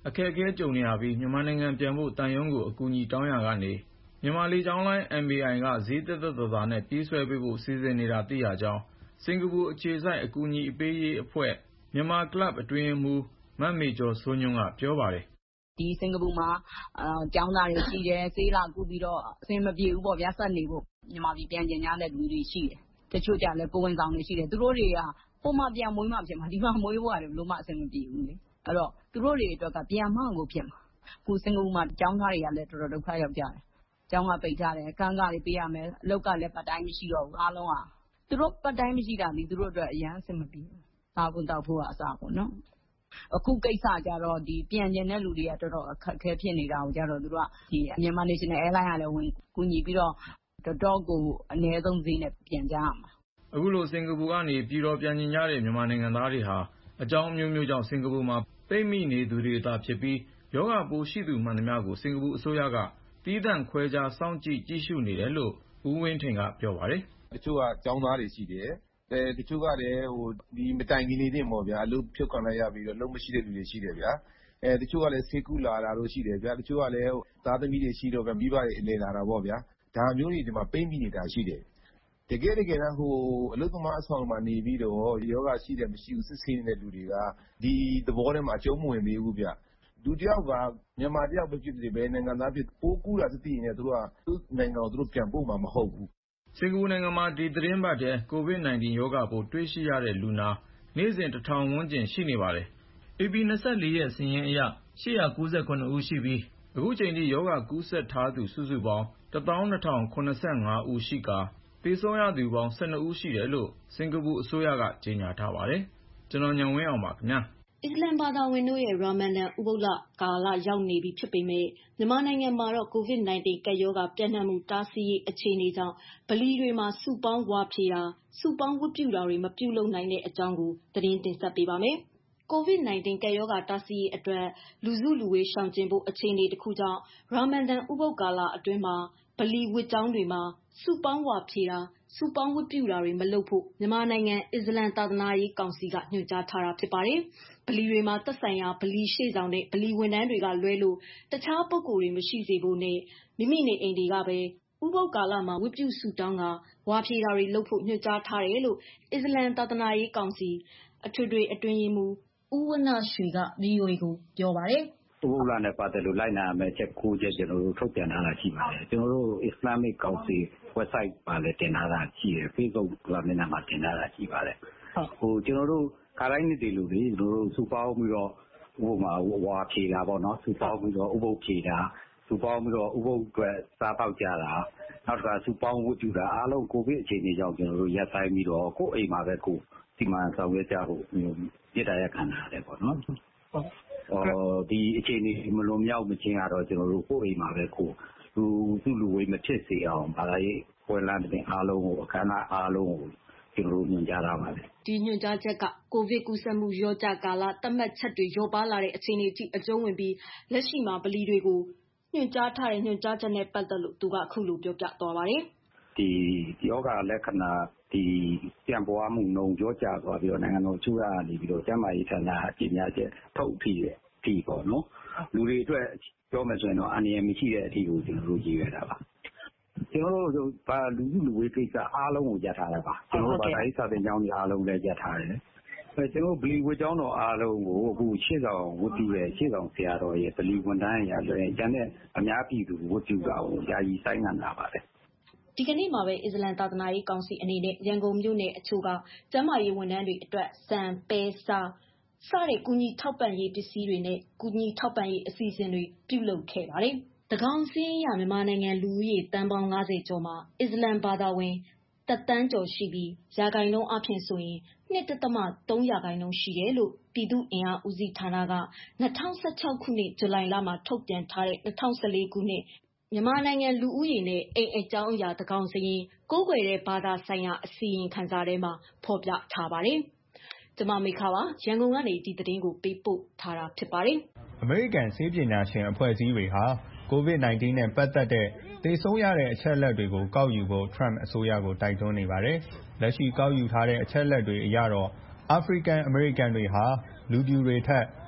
အခက်အခဲကြုံနေရပြီးမြန်မာနိုင်ငံပြန်ဖို့တန်ရုံးကိုအကူအညီတောင်းရကနေမြန်မာလေကြောင်းလိုင်း M A I ကဈေးသက်သက်သာသာနဲ့ပြေးဆွဲပေးဖို့စီစဉ်နေတာသိရကြောင်းစင်ကာပူအခြေစိုက်အကူအညီပေးရေးအဖွဲ့မြန်မာကလပ်အတွင်းရေးမှူးမမေကျော်စိုးညွန့်ကပြောပါတယ်။ဒီစင်ကာပူမှာကျောင်းသားတွေရှိတယ်ဆေးလာကုပြီးတော့အဆင်မပြေဘူးပေါ့ဗျာဆက်နေဖို့မြန်မာပြည်ပြန်ကျင်ကြတဲ့လူတွေရှိတယ်တချို့ကြလည်းကိုယ်ဝန်ဆောင်တွေရှိတယ်သူတို့တွေကဟိုမှာပြန်မွေးမှဖြစ်မှာဒီမှာမွေးဖို့ကလည်းဘယ်လိုမှအဆင်မပြေဘူးလေအဲ့တော့သူတို့တွေအတွက်ကပြန်မှကိုဖြစ်မှာခုစင်ကာပူမှာကျောင်းသားတွေကလည်းတော်တော်ဒုက္ခရောက်ကြတယ်ကျောင်းကပိတ်ထားတယ်ကန်းကလေးပေးရမယ်အလုပ်ကလည်းပတ်တိုင်းမရှိတော့ဘူးအားလုံးကသူတို့ပတ်တိုင်းမရှိတာဒီသူတို့အတွက်အရန်အဆင်မပြေဘူးစားဖို့တောက်ဖို့ကအစားပေါ့နော်အခုကိစ္စကြတော့ဒီပြန်ကျင်တဲ့လူတွေကတော်တော်အခက်အခဲဖြစ်နေတာကိုကြတော့သူတို့ကဒီမြန်မာ National Airline ကလည်းဝင်ကူညီပြီးတော့တော်တော်ကိုအနည်းဆုံးဈေးနဲ့ပြန်ကြရမှာအခုလိုစင်ကာပူကနေပြည်တော်ပြန်ကျင်ကြတဲ့မြန်မာနိုင်ငံသားတွေဟာအကြောင်းအမျိုးမျိုးကြောင့်စင်ကာပူမှာပိတ်မိနေသူတွေသာဖြစ်ပြီးယောဂပိုးရှိသူမှန်သမျှကိုစင်ကာပူအစိုးရကသီးသန့်ခွဲခြားစောင့်ကြည့်ကြည့်ရှုနေတယ်လို့ဦးဝင်းထိန်ကပြောပါတယ်တချို့ကကျောင်းသားတွေရှိတယ်အဲတချို့ကလည်းဟိုဒီမတိုင်ခင်လေးတင်ပေါ့ဗျာအလုပ်ဖြုတ်ခံလိုက်ရပြီးတော့လုံးမရှိတဲ့လူတွေရှိတယ်ဗျာအဲတချို့ကလည်းဆေးကုလာတာတို့ရှိတယ်ဗျာတချို့ကလည်းသားသမီးတွေရှိတော့ဗျမိဘတွေအလည်လာတာပေါ့ဗျာဒါမျိုးတွေဒီမှာပိတ်မိနေတာရှိတယ်တကယ်တကယ်တော့ဟိုအလုပ်သမားအဆောင်မှာနေပြီးတော့ယောဂရှိတယ်မရှိဘူးစစ်ဆေးနေတဲ့လူတွေကဒီသဘောထဲမှာအကျုံးမဝင်သေးဘူးဗျလူတယောက်ကမြန်မာတယောက်ပဲဖြစ်တယ်ပဲနိုင်ငံသားဖြစ်ပိုးကူးတာသိရင်လည်းသူတို့ကသူ့နိုင်ငံကိုသူတို့ပြန်ပို့မှာမဟုတ်ဘူးစင်ကာပူနိုင်ငံမှာဒီသတင်းပတ်ထဲ ကိုဗစ် ၁၉ ရောဂါပိုးတွေ့ရှိရတဲ့လူနာနေ့စဉ်တစ်ထောင်ဝန်းကျင်ရှိနေပါတယ်။ ဧပြီ၂၄ရက်စာရင်းအရရှစ်ရာ၉၇ဦးရှိပြီးအခုချိန်ထိရောဂါကူးစက်ထားသူစုစုပေါင်းတသောင်းနှစ်ထောင်ခုနစ်ဆယ့်ငါးဦးရှိကာသေဆုံးရသူပေါင်း၁၂ဦးရှိတယ်လို့စင်ကာပူအစိုးရကကြေညာထားပါတယ်။ကျွန်တော်ဉာဏ်ဝင်းအောင်ပါခင်ဗျာ။အစ္စလမ်ဘာသာဝင်တို့ရဲ့ရာမန်ဒန်ဥပုသ်လကာလရောက်နေပြီဖြစ်ပေမဲ့မြန်မာနိုင်ငံမှာတော့ကိုဗစ် ၁၉ ကပ်ရောဂါပြန့်နှံ့မှုတားဆီးရေးအခြေအနေကြောင့်ဗလီတွေမှာစုပေါင်းဝါဖြေတာစုပေါင်းဝတ်ပြုတာတွေမပြုလုပ်နိုင်တဲ့အကြောင်းကိုသတင်းတင်ဆက်ပေးပါမယ်။ကိုဗစ် ၁၉ ကပ်ရောဂါတားဆီးရေးအတွက်လူစုလူဝေးရှောင်ကျဉ်ဖို့အခြေအနေတစ်ခုကြောင့်ရာမန်ဒန်ဥပုသ်ကာလအတွင်းမှာဗလီဝတ်ကျောင်းတွေမှာစုပေါင်းဝါဖြေတာစုပေါင်းဝတ်ပြုတာတွေမလုပ်ဖို့မြန်မာနိုင်ငံအစ္စလမ်သာသနာရေးကောင်စီကညွှန်ကြားထားတာဖြစ်ပါတယ်။ဗလီတွေမှာသက်ဆိုင်ရာဗလီရှေ့ဆောင်တဲ့ဗလီဝန်ထမ်းတွေကလွဲလို့တခြားပုဂ္ဂိုလ်တွေမရှိစေဖို့နဲ့မိမိနေအိမ်တွေကပဲဥပုသ်ကာလမှာဝတ်ပြုဆုတောင်းကဝါဖြေတာတွေလုပ်ဖို့ညွှန်ကြားထားတယ်လို့အစ္စလမ်သာသနာရေးကောင်စီအထွေထွေအတွင်းရေးမှူးဦးဝဏ္ဏရွှေက ဗွီအိုအေကိုပြောပါတယ်။ဥပုသ်လနဲ့ပတ်သက်လို့လိုက်နာရမယ့်ချက်ကိုချက်ကျွန်တော်တို့ထုတ်ပြန်ထားတာရှိပါတယ်ကျွန်တော်တို့ Islamic Council website မှာလည်းတင်ထားတာရှိတယ် Facebook ကမျက်နှာမှာတင်ထားတာရှိပါတယ်ဟိုကျွန်တော်တို့ခါတိုင်းနေ့တွေလူတွေကျွန်တော်တို့စုပေါင်းပြီးတော့ဥပမာဝါဖြေတာပေါ့နော်စုပေါင်းပြီးတော့ဥပုသ်ဖြေတာစုပေါင်းပြီးတော့ဥပုသ်အတွက်စားပေါက်ကြတာနောက်တစ်ခါစုပေါင်းဝတ်ပြုတာအားလုံးကိုဗစ်အခြေအနေကြောင့်ကျွန်တော်တို့ရပ်ဆိုင်ပြီးတော့ကိုယ့်အိမ်မှာပဲကိုစီမံဆောင်ရွက်ကြဖို့ပြစ်တရားခံရတယ်ပေါ့နော်အော်ဒီအခြေအနေမလွန်မြောက်မချင်းကတော့ကျွန်တော်တို့ကိုယ့်အိမ်မှာပဲကိုလူစုလူဝေးမဖြစ်စေအောင်ဘာသာရေးပွဲလမ်းတဲ့အားလုံးကိုအခမ်းအနားအားလုံးကိုကျွန်တော်တို့ညွှန်ကြားထားပါတယ်ဒီညွှန်ကြားချက်ကကိုဗစ်ကူးစက်မှုရောကြကာလသတ်မှတ်ချက်တွေရောပါလာတဲ့အခြေအနေထိအကျုံးဝင်ပြီးလက်ရှိမှာဗလီတွေကိုညွှန်ကြားထားတဲ့ညွှန်ကြားချက်နဲ့ပတ်သက်လို့သူကအခုလိုပြောပြသွားပါတယ်ဒီယောဂလက္ခဏာဒီပြန်ပွားမှုနှုန်းကြောကြသွားပြီးတော့နိုင်ငံတော်အစိုးရကနေပြီးတော့ကျန်းမာရေးဌာနအကြီးအများချက်ထုတ်ထီရဲ့ဒီပေါ့နော်လူတွေအတွက်ပြောမယ်ဆိုရင်တော့အန္တရာယ်မရှိတဲ့အထီကိုကျွန်တော်တို့ရေးရတာပါကျွန်တော်တို့ဘာလူလူလူဝေးကိစ္စအားလုံးကိုရပ်ထားတာပါကျွန်တော်တို့ဘာသာရေးစာသင်ကျောင်းတွေအားလုံးလည်းရပ်ထားတယ်အဲကျွန်တော်ဗလီဝတ်ကျောင်းတော်အားလုံးကိုအခုရှေ့ဆောင်ဝတ်ပြုရဲ့ရှေ့ဆောင်ဆရာတော်ရဲ့ဗလီဝန်ထမ်းရာဆိုရင်ကျန်တဲ့အများပြည်သူဝတ်ပြုတာကိုယာယီဆိုင်ငံ့လာပါတယ်ဒီကနေ့မှာပဲအစ္စလမ်သာသနာရေးကောင်စီအနေနဲ့ရန်ကုန်မြို့နယ်အချို့ကကျန်းမာရေးဝန်ထမ်းတွေအတွက်စံပဲစားစတဲ့ကူညီထောက်ပံ့ရေးပစ္စည်းတွေနဲ့ကူညီထောက်ပံ့ရေးအစီအစဉ်တွေပြုလုပ်ခဲ့ပါတယ်။တကောင်စင်းရမြန်မာနိုင်ငံလူဦးရေတန်းပေါင်း၅၀ကျော်မှာအစ္စလမ်ဘာသာဝင်တန်းကျော်ရှိပြီးရာဂိုင်နှုန်းအဖြစ်ဆိုရင် ၂.၃ ရာခိုင်နှုန်းရှိတယ်လို့ပြည်သူ့အင်အားဦးစီးဌာနက၂၀၁၆ခုနှစ်ဇူလိုင်လမှာထုတ်ပြန်ထားတဲ့၂၀၁၄ခုနှစ်မြန်မာနိုင်ငံလူဦးရေနဲ့အိမ်အကြောင်းအရာတကောင်စရင်ကိုးကွယ်တဲ့ဘာသာဆိုင်ရာအစီရင်ခံစာထဲမှာဖော်ပြထားပါတယ်။ကျွန်မမိခပါရန်ကုန်ကနေဒီသတင်းကိုပေးပို့ထားတာဖြစ်ပါတယ်။အမေရိကန်ဆေးပညာရှင်အဖွဲ့အစည်းတွေဟာကိုဗစ် ၁၉ နဲ့ပတ်သက်တဲ့သေဆုံးရတဲ့အချက်အလက်တွေကိုကောက်ယူဖို့ Trump အစိုးရကိုတိုက်တွန်းနေပါတယ်။လက်ရှိကောက်ယူထားတဲ့အချက်အလက်တွေအရတော့အာဖရိကန်အမေရိကန်တွေဟာလူဖြူတွေထက်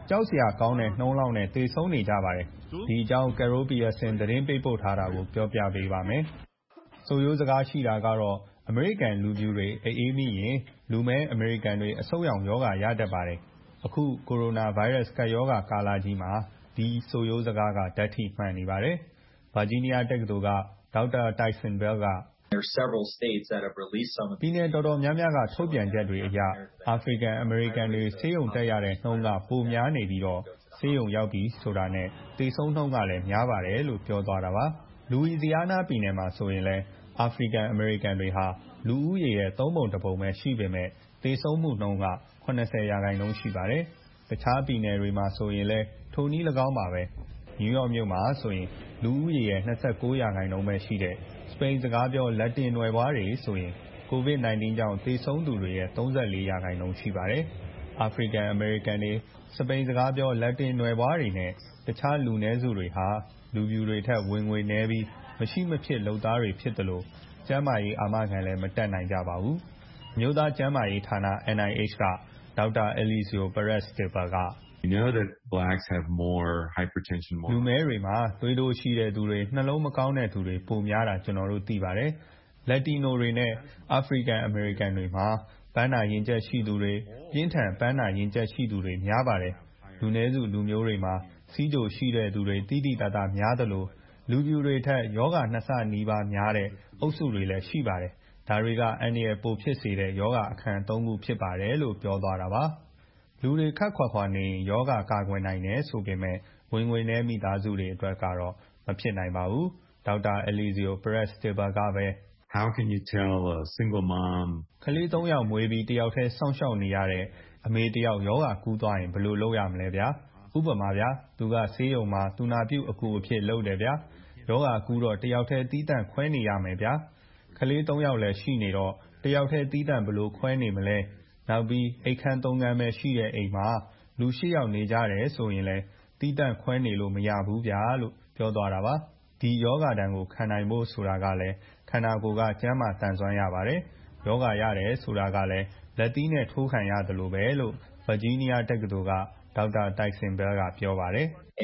ကြောက်စရာကောင်းတဲ့နှုန်းလောက်နဲ့သေဆုံးနေကြပါတယ်။ဒီအကြောင်း Carol Pearson သတင်းပေးပို့ထားတာကိုပြောပြပေးပါမယ်။ဆိုရိုးစကားရှိတာကတော့အမေရိကန်လူဖြူတွေအအေးမိရင်လူမည်းအမေရိကန်တွေအဆုတ်ရောင်ရောဂါရတတ်ပါတယ်။အခုကိုရိုနာဗိုင်းရပ်စ်ကပ်ရောဂါကာလကြီးမှာဒီဆိုရိုးစကားကဓာတ်ထိမှန်နေပါတယ်။ ဗာဂျီးနီးယားတက္ကသိုလ်ကဒေါက်တာ Tyson Bell ကပြည်နယ်တော်တော်များများကထုတ်ပြန်ချက်တွေအရအာဖရိကန်အမေရိကန်တွေဆေးရုံတက်ရတဲ့နှုန်းကပိုများနေပြီးတော့ဆေးရုံရောက်ပြီဆိုတာနဲ့သေဆုံးနှုန်းကလည်းများပါတယ်လို့ပြောသွားတာပါ။လူဝီဇီယားနားပြည်နယ်မှာဆိုရင်လည်းအာဖရိကန်အမေရိကန်တွေဟာလူဦးရေရဲ့သုံးပုံတစ်ပုံပဲရှိပေမဲ့သေဆုံးမှုနှုန်းက၇၀ရာခိုင်နှုန်းရှိပါတယ်။တခြားပြည်နယ်တွေမှာဆိုရင်လည်းထိုနည်း၎င်းပါပဲ။နယူးယောက်မြို့မှာဆိုရင်လူဦးရေရဲ့၂၉ရာခိုင်နှုန်းပဲရှိတဲ့စပိန်စကားပြောလက်တင်နွယ်ဖွားတွေဆိုရင်ကိုဗစ်၁၉ ကြောင့်သေဆုံးသူတွေရဲ့၃၄ရာခိုင်နှုန်းရှိပါတယ်။အာဖရိကန်အမေရိကန်တွေစပိန်စကားပြောလက်တင်နွယ်ဖွားတွေနဲ့တခြားလူနည်းစုတွေဟာလူဖြူတွေထက်ဝင်ငွေနည်းပြီးမရှိမဖြစ်လုပ်သားတွေဖြစ်တယ်လို့ကျန်းမာရေးအာမခံလည်းမတက်နိုင်ကြပါဘူး။အမျိုးသားကျန်းမာရေးဌာန N I H ကဒေါက်တာ Eliseo Perez-Depper ကလူမည်းတွေမှာသွေးတိုးရှိတဲ့သူတွေနှလုံးမကောင်းတဲ့သူတွေပိုများတာကျွန်တော်တို့သိပါတယ်။လက်တီနိုတွေနဲ့အာဖရိကန်အမေရိကန်တွေမှာပန်းနာရင်ကျက်ရှိသူတွေပြင်းထန်ပန်းနာရင်ကျက်ရှိသူတွေများပါတယ်။လူနည်းစုလူမျိုးတွေမှာစီးကြိုရှိတဲ့သူတွေတိတိတတ်တာများတယ်လို့လူဖြူတွေထက်ယောဂနှစ်ဆနီးပါးများတဲ့အုပ်စုတွေလည်းရှိပါတယ်။ဒါတွေကအန္တရာယ်ပိုဖြစ်စေတဲ့ယောဂအခန်းသုံးခုဖြစ်ပါတယ်လို့ပြောသွားတာပါ။လူတွေခပ်ခွာခွာနေရင်ယောဂကာကွယ်နိုင်တယ်ဆိုပေမဲ့ဝင်ငွေနည်းမိသားစုတွေအတွက်ကတော့မဖြစ်နိုင်ပါဘူး။ဒေါက်တာ Eliseo Perez-Depper ကပဲကလေးသုံးယောက်မွေးပြီးတယောက်တည်းစောင့်ရှောက်နေရတဲ့အမေတယောက်ယောဂကူးသွားရင်ဘယ်လိုလုပ်ရမလဲဗျာ။ဥပမာဗျာသူကဆေးရုံမှာသူနာပြုအကူအဖြစ်လုပ်တယ်ဗျာ။ယောဂကူးတော့တယောက်တည်းသီးသန့်ခွဲနေရမယ်ဗျာ။ကလေးသုံးယောက်လည်းရှိနေတော့တယောက်တည်းသီးသန့်ဘယ်လိုခွဲနေမလဲ။နောက်ပြီးအိပ်ခန်းသုံးခန်းပဲရှိတဲ့အိမ်မှာလူ၈ယောက်နေကြတယ်ဆိုရင်လည်းသီးသန့်ခွဲနေလို့မရဘူးဗျာလို့ပြောသွားတာပါ။ဒီယောဂဒဏ်ကိုခံနိုင်ဖို့ဆိုတာကလည်းခန္ဓာကိုယ်ကကျန်းမာသန်စွမ်းရပါတယ်။ယောဂရတယ်ဆိုတာကလည်းလက်သီးနဲ့ထိုးခံရတယ်လို့ပဲလို့ဗာဂျီးနီးယားတက္ကသိုလ်ကဒေါက်တာ Tyson Bell ကပြောပါတယ်။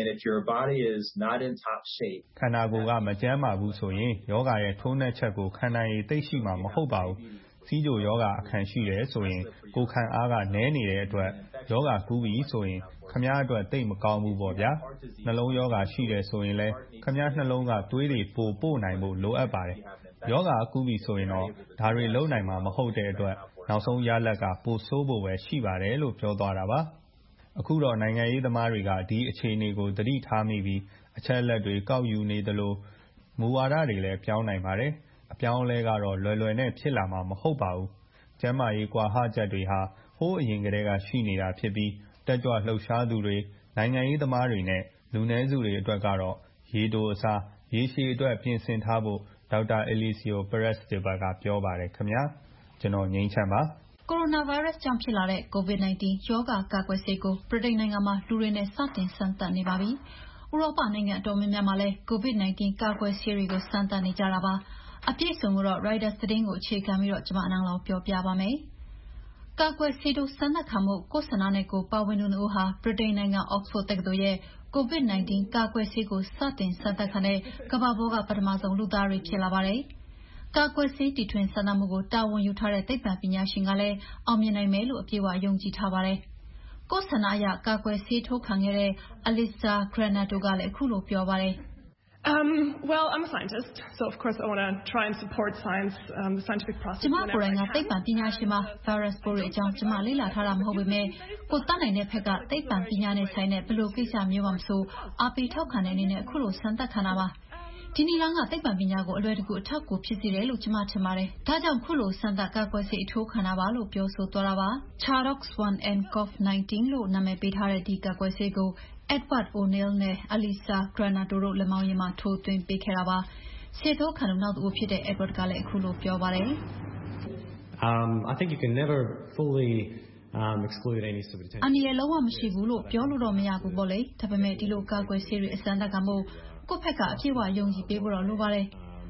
ခန္ဓာကိုယ်ကမကျန်းမာဘူးဆိုရင်ယောဂရဲ့ထိုးနှက်ချက်ကိုခံနိုင်ရည်သိပ်ရှိမှာမဟုတ်ပါဘူး။စီးကြိုယောဂအခံရှိတယ်ဆိုရင်ကိုယ်ခံအားကနည်းနေတဲ့အတွက်ယောဂကူးပြီဆိုရင်ခင်ဗျားအတွက်သိပ်မကောင်းဘူးပေါ့ဗျာ။နှလုံးယောဂရှိတယ်ဆိုရင်လည်းခင်ဗျားနှလုံးကသွေးတွေပိုပို့နိုင်ဖို့လိုအပ်ပါတယ်။ယောဂကူးပြီဆိုရင်တော့ဒါတွေလုပ်နိုင်မှာမဟုတ်တဲ့အတွက်နောက်ဆုံးရလဒ်ကပိုဆိုးဖို့ပဲရှိပါတယ်လို့ပြောသွားတာပါ။အခုတော့နိုင်ငံရေးသမားတွေကဒီအခြေအနေကိုသတိထားမိပြီးအချက်အလက်တွေကောက်ယူနေသလိုမူဝါဒတွေလည်းပြောင်းနိုင်ပါတယ်။အပြောင်းအလဲကတော့လွယ်လွယ်နဲ့ဖြစ်လာမှာမဟုတ်ပါဘူး။ကျန်းမာရေးကွာဟချက်တွေဟာဟိုးအရင်ကတည်းကရှိနေတာဖြစ်ပြီးတက်ကြွလှုပ်ရှားသူတွေနိုင်ငံရေးသမားတွေနဲ့လူနည်းစုတွေအတွက်ကတော့ရေတိုအစားရေရှည်အတွက်ပြင်ဆင်ထားဖို့ဒေါက်တာ Eliseo Perez-Depper ကပြောပါတယ်ခင်ဗျာ။ကျွန်တော်ငြိမ်းချမ်းပါ။ကိုရိုနာဗိုင်းရပ်စ်ကြောင့်ဖြစ်လာတဲ့ ကိုဗစ်၁၉ ရောဂါကာကွယ်ဆေးကိုဗြိတိန်နိုင်ငံမှာလူတွေနဲ့စတင်စမ်းသပ်နေပါပြီ။ဥရောပနိုင်ငံအတော်များများမှာလည်းကိုဗစ်၁၉ကာကွယ်ဆေးတွေကိုစမ်းသပ်နေကြတာပါ။အပြည့်အစုံကိုတော့ Reuters သတင်းကိုအခြေခံပြီးကျမအနန္ဒာပြောပြပါမယ်။ကာကွယ်ဆေးထိုးစမ်းသပ်ခံမှုကိုယ်ဆန္ဒနဲ့ကိုယ်ပါဝင်သူနှစ်ဦးဟာဗြိတိန်နိုင်ငံ Oxford တက္ကသိုလ်ရဲ့ကိုဗစ်၁၉ကာကွယ်ဆေးကိုစတင်စမ်းသပ်ခံတဲ့ကမ္ဘာပေါ်ကပထမဆုံးလူသားတွေဖြစ်လာပါတယ်။ကာကွယ်ဆေးတီထွင်စမ်းသပ်မှုကိုတာဝန်ယူထားတဲ့သိပ္ပံပညာရှင်ကလည်းအောင်မြင်နိုင်မယ်လို့အပြည့်အဝယုံကြည်ထားပါတယ်။ကိုယ်ဆန္ဒအရကာကွယ်ဆေးထိုးခံခဲ့တဲ့ Alyssa Granatto ကလည်းအခုလိုပြောပါတယ်။ Um, well, I'm a scientist, so of course I want to try and support science, um, the scientific process. ကျမကိုယ်တိုင်ကသိပ္ပံပညာရှင်ပါ။ virus ပိုးတွေအကြောင်းကျမလေ့လာထားတာမဟုတ်ပေမဲ့ကိုတတ်နိုင်တဲ့ဘက်ကသိပ္ပံပညာနဲ့ဆိုင်တဲ့ဘယ်လိုကိစ္စမျိုးမှမဆိုအားပေးထောက်ခံတဲ့အနေနဲ့အခုလိုစမ်းသပ်ခံတာပါ။ဒီနည်းလမ်းကသိပ္ပံပညာကိုအလွယ်တကူအထောက်အကူဖြစ်စေတယ်လို့ကျမထင်ပါတယ်။ဒါကြောင့်ခုလိုစမ်းသပ်ကာကွယ်ဆေးအထိုးခံတာပါလို့ပြောဆိုသွားတာပါ။ Charox one and C O V nineteen လို့နာမည်ပေးထားတဲ့ဒီကာကွယ်ဆေးကို Edward O'Neill နဲ့ Alyssa Granatto တို့လက်မောင်းရင်းမှာထိုးသွင်းပေးခဲ့တာပါ။ဆေးထိုးခံသူနောက်တစ်ဦးဖြစ်တဲ့ Edward ကလည်းအခုလိုပြောပါတယ်။ Um, I think you can never fully um, exclude any sort of potential. အန္တရာယ်လုံးဝမရှိဘူးလို့ပြောလို့တော့မရဘူးပေါ့လေ။ဒါပေမဲ့ဒီလိုကာကွယ်ဆေးတွေအစမ်းသပ်ခံဖို့ကိုယ့်ဘက်ကအပြည့်အဝယုံကြည်ပေးဖို့တော့လိုပါတယ်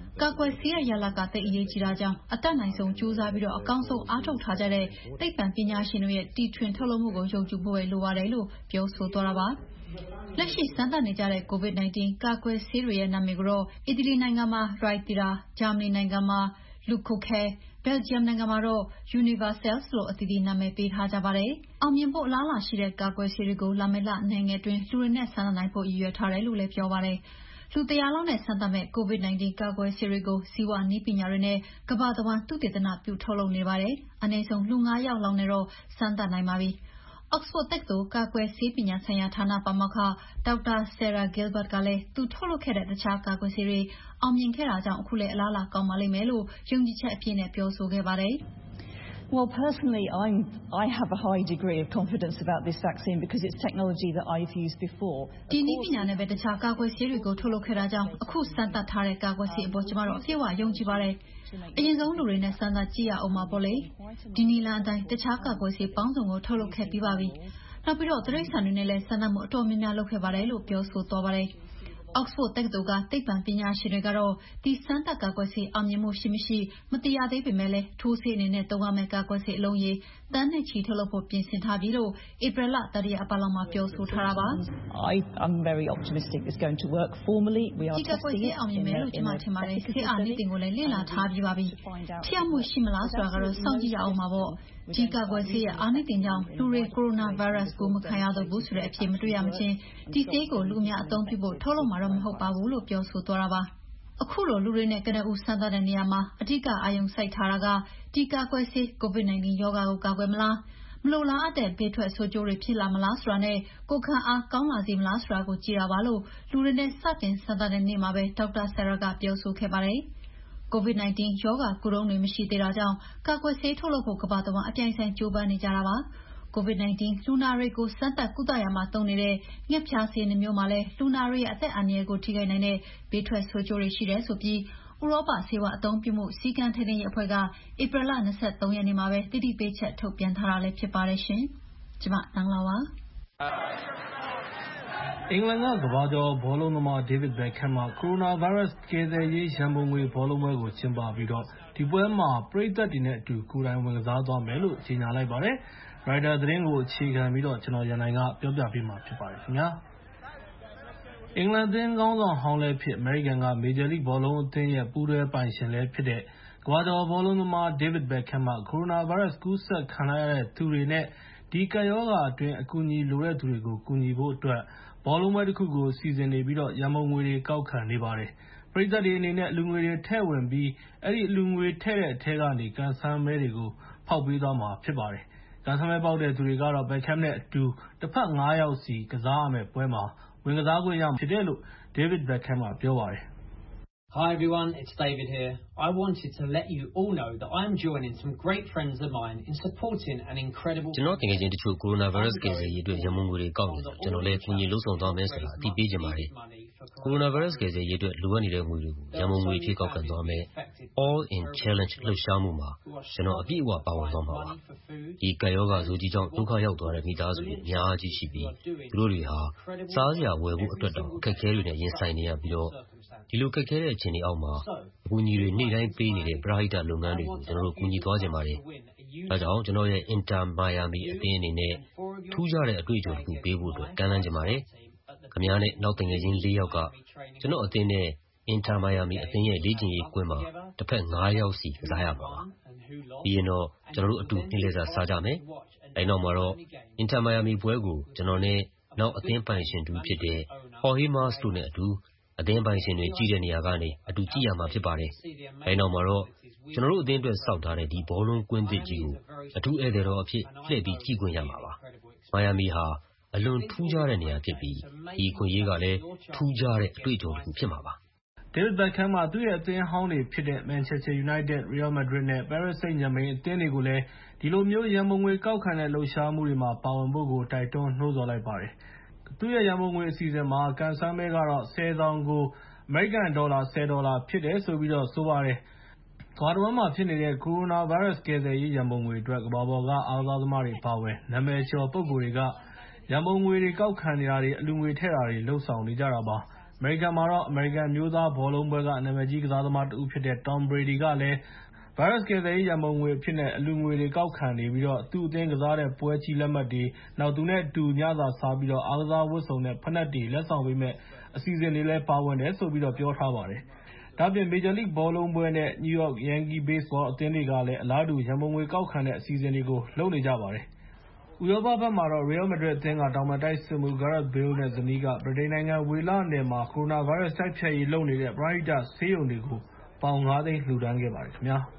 ကာကွယ်ဆေးရဲ့ရလဒ်ကသိပ်အရေးကြီးတာကြောင့်အတတ်နိုင်ဆုံးကြိုးစားပြီးတော့အကောင်းဆုံးအားထုတ်ထားကြတဲ့သိပ္ပံပညာရှင်တွေရဲ့တီထွင်ထုတ်လုပ်မှုကိုယုံကြည်ဖို့ပဲလိုပါတယ်လို့ပြောဆိုသွားတာပါ။လက်ရှိစမ်းသပ်နေကြတဲ့ COVID 19 ကာကွယ်ဆေးတွေရဲ့နာမည်ကိုတော့အီတလီနိုင်ငံမှာ Rytera, ဂျာမနီနိုင်ငံမှာ Leukocare, ဘယ်လ်ဂျီယံနိုင်ငံမှာတော့ Universals လို့အသီးသီးနာမည်ပေးထားကြပါတယ်။အောင်မြင်ဖို့အလားအလာရှိတဲ့ကာကွယ်ဆေးတွေကိုလာမယ့်လအနည်းငယ်အတွင်းလူတွေနဲ့စမ်းသပ်နိုင်ဖို့ရည်ရွယ်ထားတယ်လို့လည်းပြောပါတယ်။လူတရာလောက်နဲ့စမ်းသပ်မယ့် COVID 19 ကာကွယ်ဆေးတွေကိုဇီဝနည်းပညာတွေနဲ့ကမ္ဘာတဝန်းသုတေသနပြုထုတ်လုပ်နေပါတယ်။အနည်းဆုံးလူငါးယောက်လောက်နဲ့တော့စမ်းသပ်နိုင်ပါပြီ။ Oxford တက္ကသိုလ်ကာကွယ်ဆေးပညာဆိုင်ရာဌာနပါမောက္ခဒေါက်တာ Sarah Gilbert ကလည်းသူထုတ်လုပ်ခဲ့တဲ့တခြားကာကွယ်ဆေးတွေအောင်မြင်ခဲ့တာကြောင့်အခုလည်းအလားအလာကောင်းပါလိမ့်မယ်လို့ယုံကြည်ချက်အပြည့်နဲ့ပြောဆိုခဲ့ပါတယ်။ Well, personally, I'm, I have a high degree of confidence about this vaccine because it's technology that I've used before. ဒီနည်းပညာနဲ့ပဲတခြားကာကွယ်ဆေးတွေကိုထုတ်လုပ်ခဲ့တာကြောင့်အခုစမ်းသပ်ထားတဲ့ကာကွယ်ဆေးအပေါ်ကျမတို့အပြည့်အဝယုံကြည်ပါတယ်။အရင်ဆုံးလူတွေနဲ့စမ်းသပ်ကြည့်ရအောင်ပါပေါ့လေ။ဒီနည်းလမ်းအတိုင်းတခြားကာကွယ်ဆေးပေါင်းစုံကိုထုတ်လုပ်ခဲ့ပြီးပါပြီ။နောက်ပြီးတော့တိရစ္ဆာန်တွေနဲ့လည်းစမ်းသပ်မှုအတော်များများလုပ်ခဲ့ပါတယ်လို့ပြောဆိုသွားပါတယ်။ Oxford တက္ကသိုလ်ကသိပ္ပံပညာရှင်တွေကတော့ဒီစမ်းသပ်ကာကွယ်ဆေးအောင်မြင်မှုရှိမရှိမသိရသေးပေမဲ့လည်းထိုးဆေးအနေနဲ့သုံးရမယ့်ကာကွယ်ဆေးအလုံးရေတန်းနဲ့ချီထုတ်လုပ်ဖို့ပြင်ဆင်ထားပြီလို့ဧပြီလတတိယအပတ်လောက်မှာပြောဆိုထားတာပါ။ I am very optimistic it's going to work formally. We are testing it အောင်မြင်မယ်လို့ကျွန်မထင်ပါတယ်။ဆေးအာနိသင်ကိုလည်းလေ့လာထားပြီးပါပြီ။ထိရောက်မှုရှိမလားဆိုတာကတော့စောင့်ကြည့်ရအောင်ပါပေါ့။ဒီကာကွယ်ဆေးရဲ့အာနိသင်ကြောင့်လူတွေကိုရိုနာဗိုင်းရပ်စ်ကိုမခံရတော့ဘူးဆိုတဲ့အဖြစ်မတွေ့ရမချင်းဒီဆေးကိုလူအများအသုံးပြုဖို့ထုတ်လုပ်မှာတော့မဟုတ်ပါဘူးလို့ပြောဆိုသွားတာပါ။အခုလိုလူတွေနဲ့ကနဦးစမ်းသပ်တဲ့နေရာမှာအဓိကအာရုံစိုက်ထားတာကဒီကာကွယ်ဆေး COVID 19 ရောဂါကိုကာကွယ်မလားမလိုလားအပ်တဲ့ဘေးထွက်ဆိုးကျိုးတွေဖြစ်လာမလားဆိုတာနဲ့ကိုယ်ခံအားကောင်းလာစေမလားဆိုတာကိုကြည့်တာပါလို့လူတွေနဲ့စတင်စမ်းသပ်တဲ့နေ့မှာပဲဒေါက်တာဆာရာကပြောဆိုခဲ့ပါတယ်။ COVID 19 ရောဂါကုထုံးတွေမရှိသေးတာကြောင့်ကာကွယ်ဆေးထုတ်လုပ်ဖို့ကမ္ဘာတဝန်းအပြိုင်ဆိုင်ကြိုးပမ်းနေကြတာပါ။ COVID 19 လူနာတွေကိုစမ်းသပ်ကုသရာမှာသုံးနေတဲ့ငှက်ဖျားဆေးနှမျိုးမှာလည်းလူနာတွေရဲ့အသက်အန္တရာယ်ကိုထိခိုက်နိုင်တဲ့ဘေးထွက်ဆိုးကျိုးတွေရှိတယ်ဆိုပြီးဥရောပဆေးဝါးအသုံးပြုမှုစည်းကမ်းထိန်းသိမ်းရေးအဖွဲ့ကဧပြီလ၂၃ရက်နေ့မှာပဲသတိပေးချက်ထုတ်ပြန်ထားတာလည်းဖြစ်ပါတယ်ရှင်။ကျွန်မနန်းလာပါအင်္ဂလန်ကကမ္ဘာကျော်ဘောလုံးသမား David Beckham ကကိုရိုနာဗိုင်းရပ်စ်ကယ်ဆယ်ရေးရန်ပုံငွေဘောလုံးပွဲကိုကျင်းပပြီးတော့ဒီပွဲမှာပရိသတ်တွေနဲ့အတူကိုယ်တိုင်ဝင်ကစားသွားမယ်လို့ကြေညာလိုက်ပါတယ်။ Reuters သတင်းကိုအခြေခံပြီးတော့ကျွန်တော်ရန်နိုင်ကပြောပြပေးမှာဖြစ်ပါတယ်ခင်ဗျာ။အင်္ဂလန်အသင်းခေါင်းဆောင်ဟောင်းလည်းဖြစ်အမေရိကန်ကမေဂျာလိဘောလုံးအသင်းရဲ့ပူးတွဲပိုင်ရှင်လည်းဖြစ်တဲ့ကမ္ဘာကျော်ဘောလုံးသမား David Beckham ကကိုရိုနာဗိုင်းရပ်စ်ကူးစက်ခံလိုက်ရတဲ့သူတွေနဲ့ဒီကပ်ရောဂါအတွင်းအကူအညီလိုတဲ့သူတွေကိုကူညီဖို့အတွက်ဘောလုံးပွဲတစ်ခုကိုစီစဉ်နေပြီးတော့ရန်ပုံငွေတွေကောက်ခံနေပါတယ်။ပရိသတ်တွေအနေနဲ့လူငွေတွေထည့်ဝင်ပြီးအဲ့ဒီလူငွေထည့်တဲ့အထဲကနေကန်ဆန်းမဲတွေကိုဖောက်ပေးသွားမှာဖြစ်ပါတယ်။ကန်ဆန်းမဲပေါက်တဲ့သူတွေကတော့ Beckham နဲ့အတူတစ်ဖက်ငါးယောက်စီကစားရမယ့်ပွဲမှာဝင်ကစားခွင့်ရမှာဖြစ်တယ်လို့ David Beckham ကပြောပါတယ်။ Hi everyone, it's David here. I wanted to let you all know that I am joining some great friends of mine in supporting an incredible ကျွန်တော်တကယ်ချင်းတချို့ကိုရိုနာဗိုင်းရပ်စ်ကယ်ဆယ်ရေးအတွက်ရန်ပုံငွေတွေကောက်နေတော့ကျွန်တော်လည်းကူညီလုပ်ဆောင်သွားမယ်ဆိုတာအသိပေးချင်ပါတယ်။ကိုရိုနာဗိုင်းရပ်စ်ကယ်ဆယ်ရေးအတွက်လိုအပ်နေတဲ့ငွေတွေကိုရန်ပုံငွေဖြစ်ကောက်ခံသွားမယ်။ All in Challenge လှုပ်ရှားမှုမှာကျွန်တော်အပြည့်အဝပါဝင်သွားမှာပါ။ဒီကပ်ရောဂါဆိုကြီးကြောင့်ဒုက္ခရောက်သွားတဲ့မိသားစုတွေအများကြီးရှိပြီးသူတို့တွေဟာစားစရာဝယ်ဖို့အတွက်တောင်အခက်အခဲတွေနဲ့ရင်ဆိုင်နေရပြီးတော့ဒီလိုခက်ခဲတဲ့အခြေအနေအောက်မှာအကူအညီတွေနေ့တိုင်းပေးနေတဲ့ပရဟိတလုပ်ငန်းတွေကိုကျွန်တော်တို့ကူညီသွားကြပါတယ်။ဒါကြောင့်ကျွန်တော်ရဲ့ Inter Miami အသင်းအနေနဲ့ထူးခြားတဲ့အတွေ့အကြုံတစ်ခုပေးဖို့အတွက်ကမ်းလှမ်းကြပါတယ်။ခင်ဗျားနဲ့နောက်တငယ်ချင်းလေးယောက်ကကျွန်တော်အသင်းနဲ့ Inter Miami အသင်းရဲ့လေ့ကျင့်ရေးကွင်းမှာတစ်ဖက်ငါးယောက်စီကစားရမှာပါ။ပြီးရင်တော့ကျွန်တော်တို့အတူနေ့လည်စာစားကြမယ်။အဲနောက်မှာတော့ Inter Miami ပွဲကိုကျွန်တော်နဲ့နောက်အသင်းပိုင်ရှင်တူဖြစ်တဲ့ Jorge Mas တို့နဲ့အတူအသင်းပိုင်ရှင်တွေကြည့်တဲ့နေရာကနေအတူကြည့်ရမှာဖြစ်ပါတယ်။အဲနောက်မှာတော့ကျွန်တော်တို့အသင်းအတွက်စောက်ထားတဲ့ဒီဘောလုံးကွင်းသစ်ကြီးကိုအထူးဧည့်သည်တော်အဖြစ်လှည့်ပြီးကြည့်ခွင့်ရမှာပါ။မိုင်ယာမီဟာအလွန်ထူးခြားတဲ့နေရာဖြစ်ပြီးဒီခွင့်ရေးကလည်းထူးခြားတဲ့အတွေ့အကြုံတစ်ခုဖြစ်မှာပါ။ David Beckham ကသူ့ရဲ့အသင်းဟောင်းတွေဖြစ်တဲ့ Manchester United, Real Madrid နဲ့ Paris Saint-Germain အသင်းတွေကိုလည်းဒီလိုမျိုးရန်ပုံငွေကောက်ခံတဲ့လှုပ်ရှားမှုတွေမှာပါဝင်ဖို့ကိုတိုက်တွန်းနှိုးဆော်လိုက်ပါတယ်။သူ့ရဲ့ရန်ပုံငွေအစီအစဉ်မှာကန်ဆန်းမဲကတော့ဆယ်တောင်ကိုအမေရိကန်ဒေါ်လာဆယ်ဒေါ်လာဖြစ်တယ်ဆိုပြီးတော့ဆိုပါတယ်။ကမ္ဘာတစ်ဝန်းမှာဖြစ်နေတဲ့ကိုရိုနာဗိုင်းရပ်စ်ကယ်ဆယ်ရေးရန်ပုံငွေအတွက်ကမ္ဘာပေါ်ကအားကစားသမားတွေပါဝင်နာမည်ကျော်ပုဂ္ဂိုလ်တွေကရန်ပုံငွေတွေကောက်ခံနေတာတွေအလူငွေထည့်တာတွေလှုပ်ဆောင်နေကြတာပါ။အမေရိကန်မှာတော့အမေရိကန်အမျိုးသားဘောလုံးပွဲကနာမည်ကြီးကစားသမားတဦးဖြစ်တဲ့ Tom Brady ကလည်းဗိုင်းရပ်စ်ကယ်ဆယ်ရေးရန်ပုံငွေအဖြစ်နဲ့အလှူငွေတွေကောက်ခံနေပြီးတော့သူ့အသင်းကစားတဲ့ပွဲကြီးလက်မှတ်တွေနောက်သူနဲ့အတူညစာစားပြီးတော့အားကစားဝတ်စုံနဲ့ဖိနပ်တွေလက်ဆောင်ပေးမဲ့အစီအစဉ်တွေလည်းပါဝင်တယ်ဆိုပြီးတော့ပြောထားပါတယ်။ဒါ့အပြင် Major League ဘောလုံးပွဲနဲ့ New York Yankees Baseball အသင်းတွေကလည်းအလားတူရန်ပုံငွေကောက်ခံတဲ့အစီအစဉ်တွေကိုလုပ်နေကြပါတယ်။ဥရောပဘက်မှာတော့ Real Madrid အသင်းကတောင်ပံတိုက်စစ်မှူး Gareth Bale နဲ့ဇနီးကဗြိတိန်နိုင်ငံဝေလနယ်မှာကိုရိုနာဗိုင်းရပ်စ်တိုက်ဖျက်ရေးလုပ်နေတဲ့ပရဟိတဆေးရုံတွေကိုပေါင်ငါးသိန်းလှူဒါန်းခဲ့ပါတယ်ခင်ဗျာ။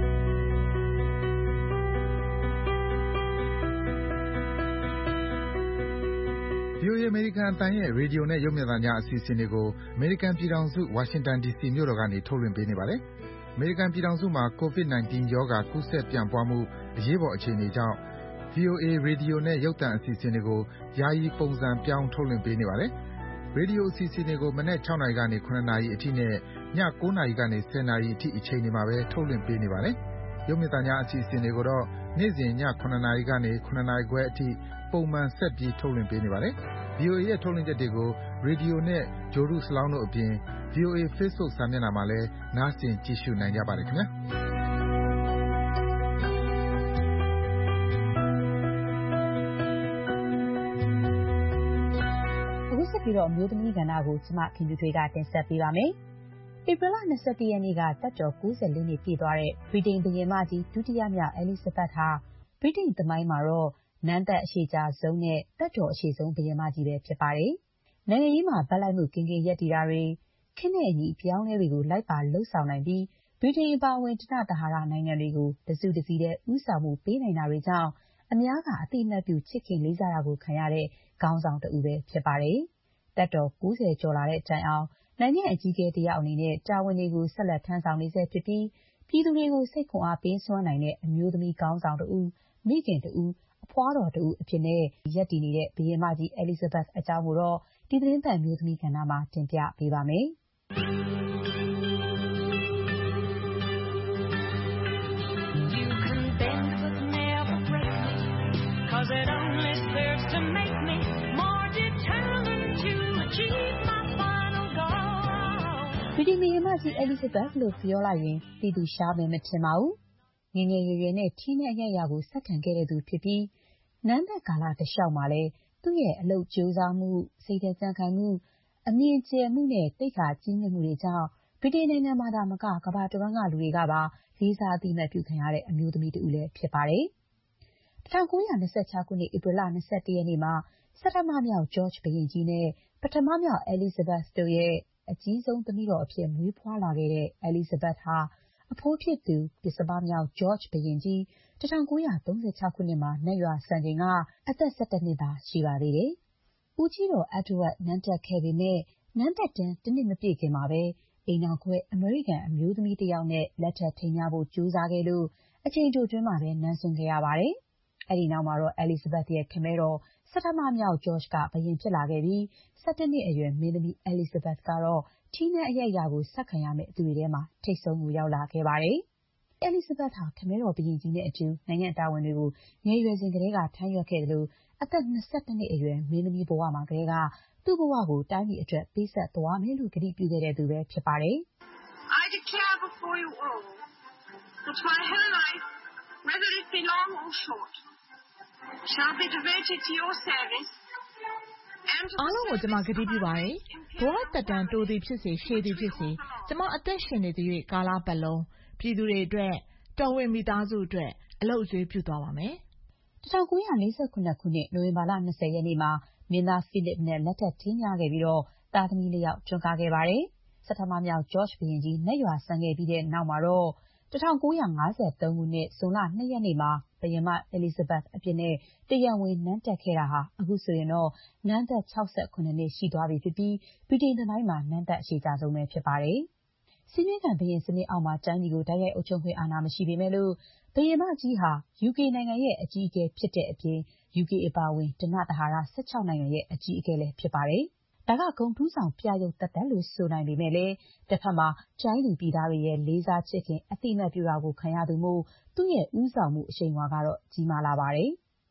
ဗွီအိုအေ အမေရိကန်အသံရဲ့ရေဒီယိုနဲ့ရုပ်မြင်သံကြားအစီအစဉ်တွေကိုအမေရိကန်ပြည်ထောင်စုဝါရှင်တန်ဒီစီမြို့တော်ကနေထုတ်လွှင့်ပေးနေပါတယ်။အမေရိကန်ပြည်ထောင်စုမှာ ကိုဗစ် ၁၉ ရောဂါကူးစက်ပြန့်ပွားမှုအရေးပေါ်အခြေအနေကြောင့် ဗွီအိုအေ ရေဒီယိုနဲ့ရုပ်သံအစီအစဉ်တွေကိုယာယီပုံစံပြောင်းထုတ်လွှင့်ပေးနေပါတယ်။ရေဒီယိုအစီအစဉ်တွေကိုမနက်၆နာရီကနေ၇နာရီအထိနဲ့ည၉နာရီကနေ၁၀နာရီအထိအချိန်တွေမှာပဲထုတ်လွှင့်ပေးနေပါတယ်။ရုပ်မြင်သံကြားအစီအစဉ်တွေကိုတော့နေ့စဉ်ည၇နာရီကနေ၇နာရီခွဲအထိပုံမှန်ဆက်ပြီးထုတ်လွှင့်ပေးနေပါတယ်။ ဗွီအိုအေရဲ့ထုတ်လွှင့်ချက်တွေကိုရေဒီယိုနဲ့ဂြိုလ်တုစလောင်းတို့အပြင် ဗွီအိုအေ Facebook စာမျက်နှာမှာလည်းနားဆင်ကြည့်ရှုနိုင်ကြပါတယ်ခင်ဗျာ။အခုဆက်ပြီးတော့အမျိုးသမီးကဏ္ဍကိုကျမခင်ဗျူထွေးကတင်ဆက်ပေးပါမယ်။ဧပြီလ၂၁ရက်နေ့ကတက်တော်၉၄နှစ်ပြည့်သွားတဲ့ဗြိတိန်ဘုရင်မကြီးဒုတိယမြောက်အဲလိဇဘတ်ဟာဗြိတိန်သမိုင်းမှာတော့နန်းသက်အရှည်ကြာဆုံးနဲ့တက်တော်အရှည်ဆုံးဘုရင်မကြီးပဲဖြစ်ပါတယ်။နိုင်ငံရေးမှာဗတ်လိုက်မှုကင်းကင်းရပ်တည်တာတွေခေတ်နဲ့အညီပြောင်းလဲတွေကိုလိုက်ပါလှုပ်ဆောင်နိုင်ပြီးဗြိတိန်အပါအဝင်တနတဟာရနိုင်ငံတွေကိုတစုတစည်းတဲ့ဦးဆောင်မှုပေးနိုင်တာတွေကြောင့်အများကအသိအမှတ်ပြုချစ်ခင်လေးစားတာကိုခံရတဲ့ခေါင်းဆောင်တဦးပဲဖြစ်ပါတယ်။တက်တော်၉၀ကျော်လာတဲ့တိုင်အောင်နိုင်ငံအကြီးအကဲတယောက်အနေနဲ့တာဝန်တွေကိုဆက်လက်ထမ်းဆောင်နေဆဲဖြစ်ပြီးပြည်သူတွေကိုစိတ်ခွန်အားပေးစွမ်းနိုင်တဲ့အမျိုးသမီးခေါင်းဆောင်တဦးမိခင်တဦးအဖွားတော်တဦးအဖြစ်နဲ့ရပ်တည်နေတဲ့ဘုရင်မကြီးအဲလိဇဘတ်အကြောင်းကိုတော့ဒီသတင်းပတ်မျိုးသမီးကဏ္ဍမှာတင်ပြပေးပါမယ်။ဗြိတိန်ဘုရင်မကြီးအဲလိဇဘတ်လို့ပြောလိုက်ရင်ပြည်သူရှားမယ်မထင်ပါဘူး။ငယ်ငယ်ရွယ်ရွယ်နဲ့ထီးနန်းအရိုက်ရာကိုဆက်ခံခဲ့တဲ့သူဖြစ်ပြီးနန်းသက်ကာလတလျှောက်မှာလည်းသူ့ရဲ့အလုပ်ကြိုးစားမှုစိတ်ဓာတ်ကြံ့ခိုင်မှုအမြင်ကျယ်မှုနဲ့သိက္ခာကြီးမြတ်မှုတွေကြောင့်ဗြိတိန်နိုင်ငံမှာသာမကကမ္ဘာတဝန်းကလူတွေကပါလေးစားအသိအမှတ်ပြုခံရတဲ့အမျိုးသမီးတဦးလည်းဖြစ်ပါတယ်။၁၉၂၆ခုနှစ်ဧပြီလ၂၁ရက်နေ့မှာဆဌမမြောက် George ဘုရင်ကြီးနဲ့ပထမမြောက်အဲလိဇဘတ်တို့ရဲ့အကြီးဆုံးသမီးတော်အဖြစ်မွေးဖွားလာခဲ့တဲ့အဲလိဇဘတ်ဟာအဖိုးဖြစ်သူပဉ္စမမြောက် George ဘုရင်ကြီး၁၉၃၆ခုနှစ်မှာနတ်ရွာစံချိန်ကအသက်၁၁နှစ်သာရှိပါသေးတယ်။ဦးကြီးတော် Edward နန်းတက်ခဲ့ပေမယ့်နန်းသက်တမ်းတနှစ်မပြည့်ခင်မှာပဲအိမ်နောက်ခွဲအမေရိကန်အမျိုးသမီးတယောက်နဲ့လက်ထပ်ထိမ်းမြှားဖို့ကြိုးစားခဲ့လို့အချိန်တိုတွင်းမှာပဲနန်းစွန့်ခဲ့ရပါတယ်။အဲဒီနောက်မှာတော့အဲလိဇဘတ်ရဲ့ခင်မဲတော်ဆဌမမြောက် George ကဘုရင်ဖြစ်လာခဲ့ပြီး၁၁နှစ်အရွယ်မင်းသမီးအဲလိဇဘတ်ကတော့ထီးနန်းအရိုက်ရာကိုဆက်ခံရမယ့်သူတွေထဲမှာထိပ်ဆုံးကိုရောက်လာခဲ့ပါတယ်။အဲလိဇဘတ်ဟာခင်မဲတော်ဘုရင်ကြီးနဲ့အတူနိုင်ငံတာဝန်တွေကိုငယ်ရွယ်စဉ်ကတည်းကထမ်းရွက်ခဲ့တယ်လို့အသက်၂၁နှစ်အရွယ်မင်းသမီးဘဝမှာကတည်းကသူ့ဘဝကိုတိုင်းပြည်အတွက်ပေးဆက်သွားမယ်လို့ကတိပြုခဲ့တဲ့သူပဲဖြစ်ပါတယ်။ I declare before you all that my whole life, whether it be long or short, shall be devoted to your service and to အားလုံးကိုကျွန်မကတိပြုပါတယ်။ဘဝတက်တန်းတိုးသည်ဖြစ်စေရှည်သည်ဖြစ်စေကျွန်မအသက်ရှင်နေသရွေ့ကာလပတ်လုံးပြည်သူတွေအတွက်တော်ဝင်မိသားစုအတွက်အလုပ်အကျွေးပြုသွားပါမယ်။၁၉၄၇ခုနှစ်နိုဝင်ဘာလ၂၀ရက်နေ့မှာမင်းသားဖိလစ်နဲ့လက်ထပ်ထိမ်းမြှားခဲ့ပြီးတော့သားသမီးလေးယောက်ထွန်းကားခဲ့ပါတယ်။ဆဌမမြောက် George ဘုရင်ကြီးနတ်ရွာစံခဲ့ပြီးတဲ့နောက်မှာတော့၁၉၅၃ခုနှစ်ဇွန်လ၂ရက်နေ့မှာဘုရင်မအဲလိဇဘတ်အဖြစ်နဲ့တရားဝင်နန်းတက်ခဲ့တာဟာအခုဆိုရင်တော့နန်းသက်၆၇နှစ်ရှိသွားပြီဖြစ်ပြီးဗြိတိန်သမိုင်းမှာနန်းသက်အရှည်ကြာဆုံးပဲဖြစ်ပါတယ်။စီးပွားခံဘုရင်စနစ်အောက်မှာတိုင်းပြည်ကိုတိုက်ရိုက်အုပ်ချုပ်ခွင့်အာဏာမရှိပေမဲ့လို့ဘုရင်မကြီးဟာ ယူကေ နိုင်ငံရဲ့အကြီးအကဲဖြစ်တဲ့အပြင် ယူကေ အပါအဝင်ဓနသဟာရ၁၆နိုင်ငံရဲ့အကြီးအကဲလည်းဖြစ်ပါတယ်။ဒါကဂုဏ်ထူးဆောင်ပြရုပ်သက်သက်လို့ဆိုနိုင်ပေမဲ့လည်းတစ်ဖက်မှာတိုင်းသူပြည်သားတွေရဲ့လေးစားချစ်ခင်အသိအမှတ်ပြုတာကိုခံရသူမို့သူ့ရဲ့ဦးဆောင်မှုအရှိန်အဝါကတော့ကြီးမားလာပါတယ်။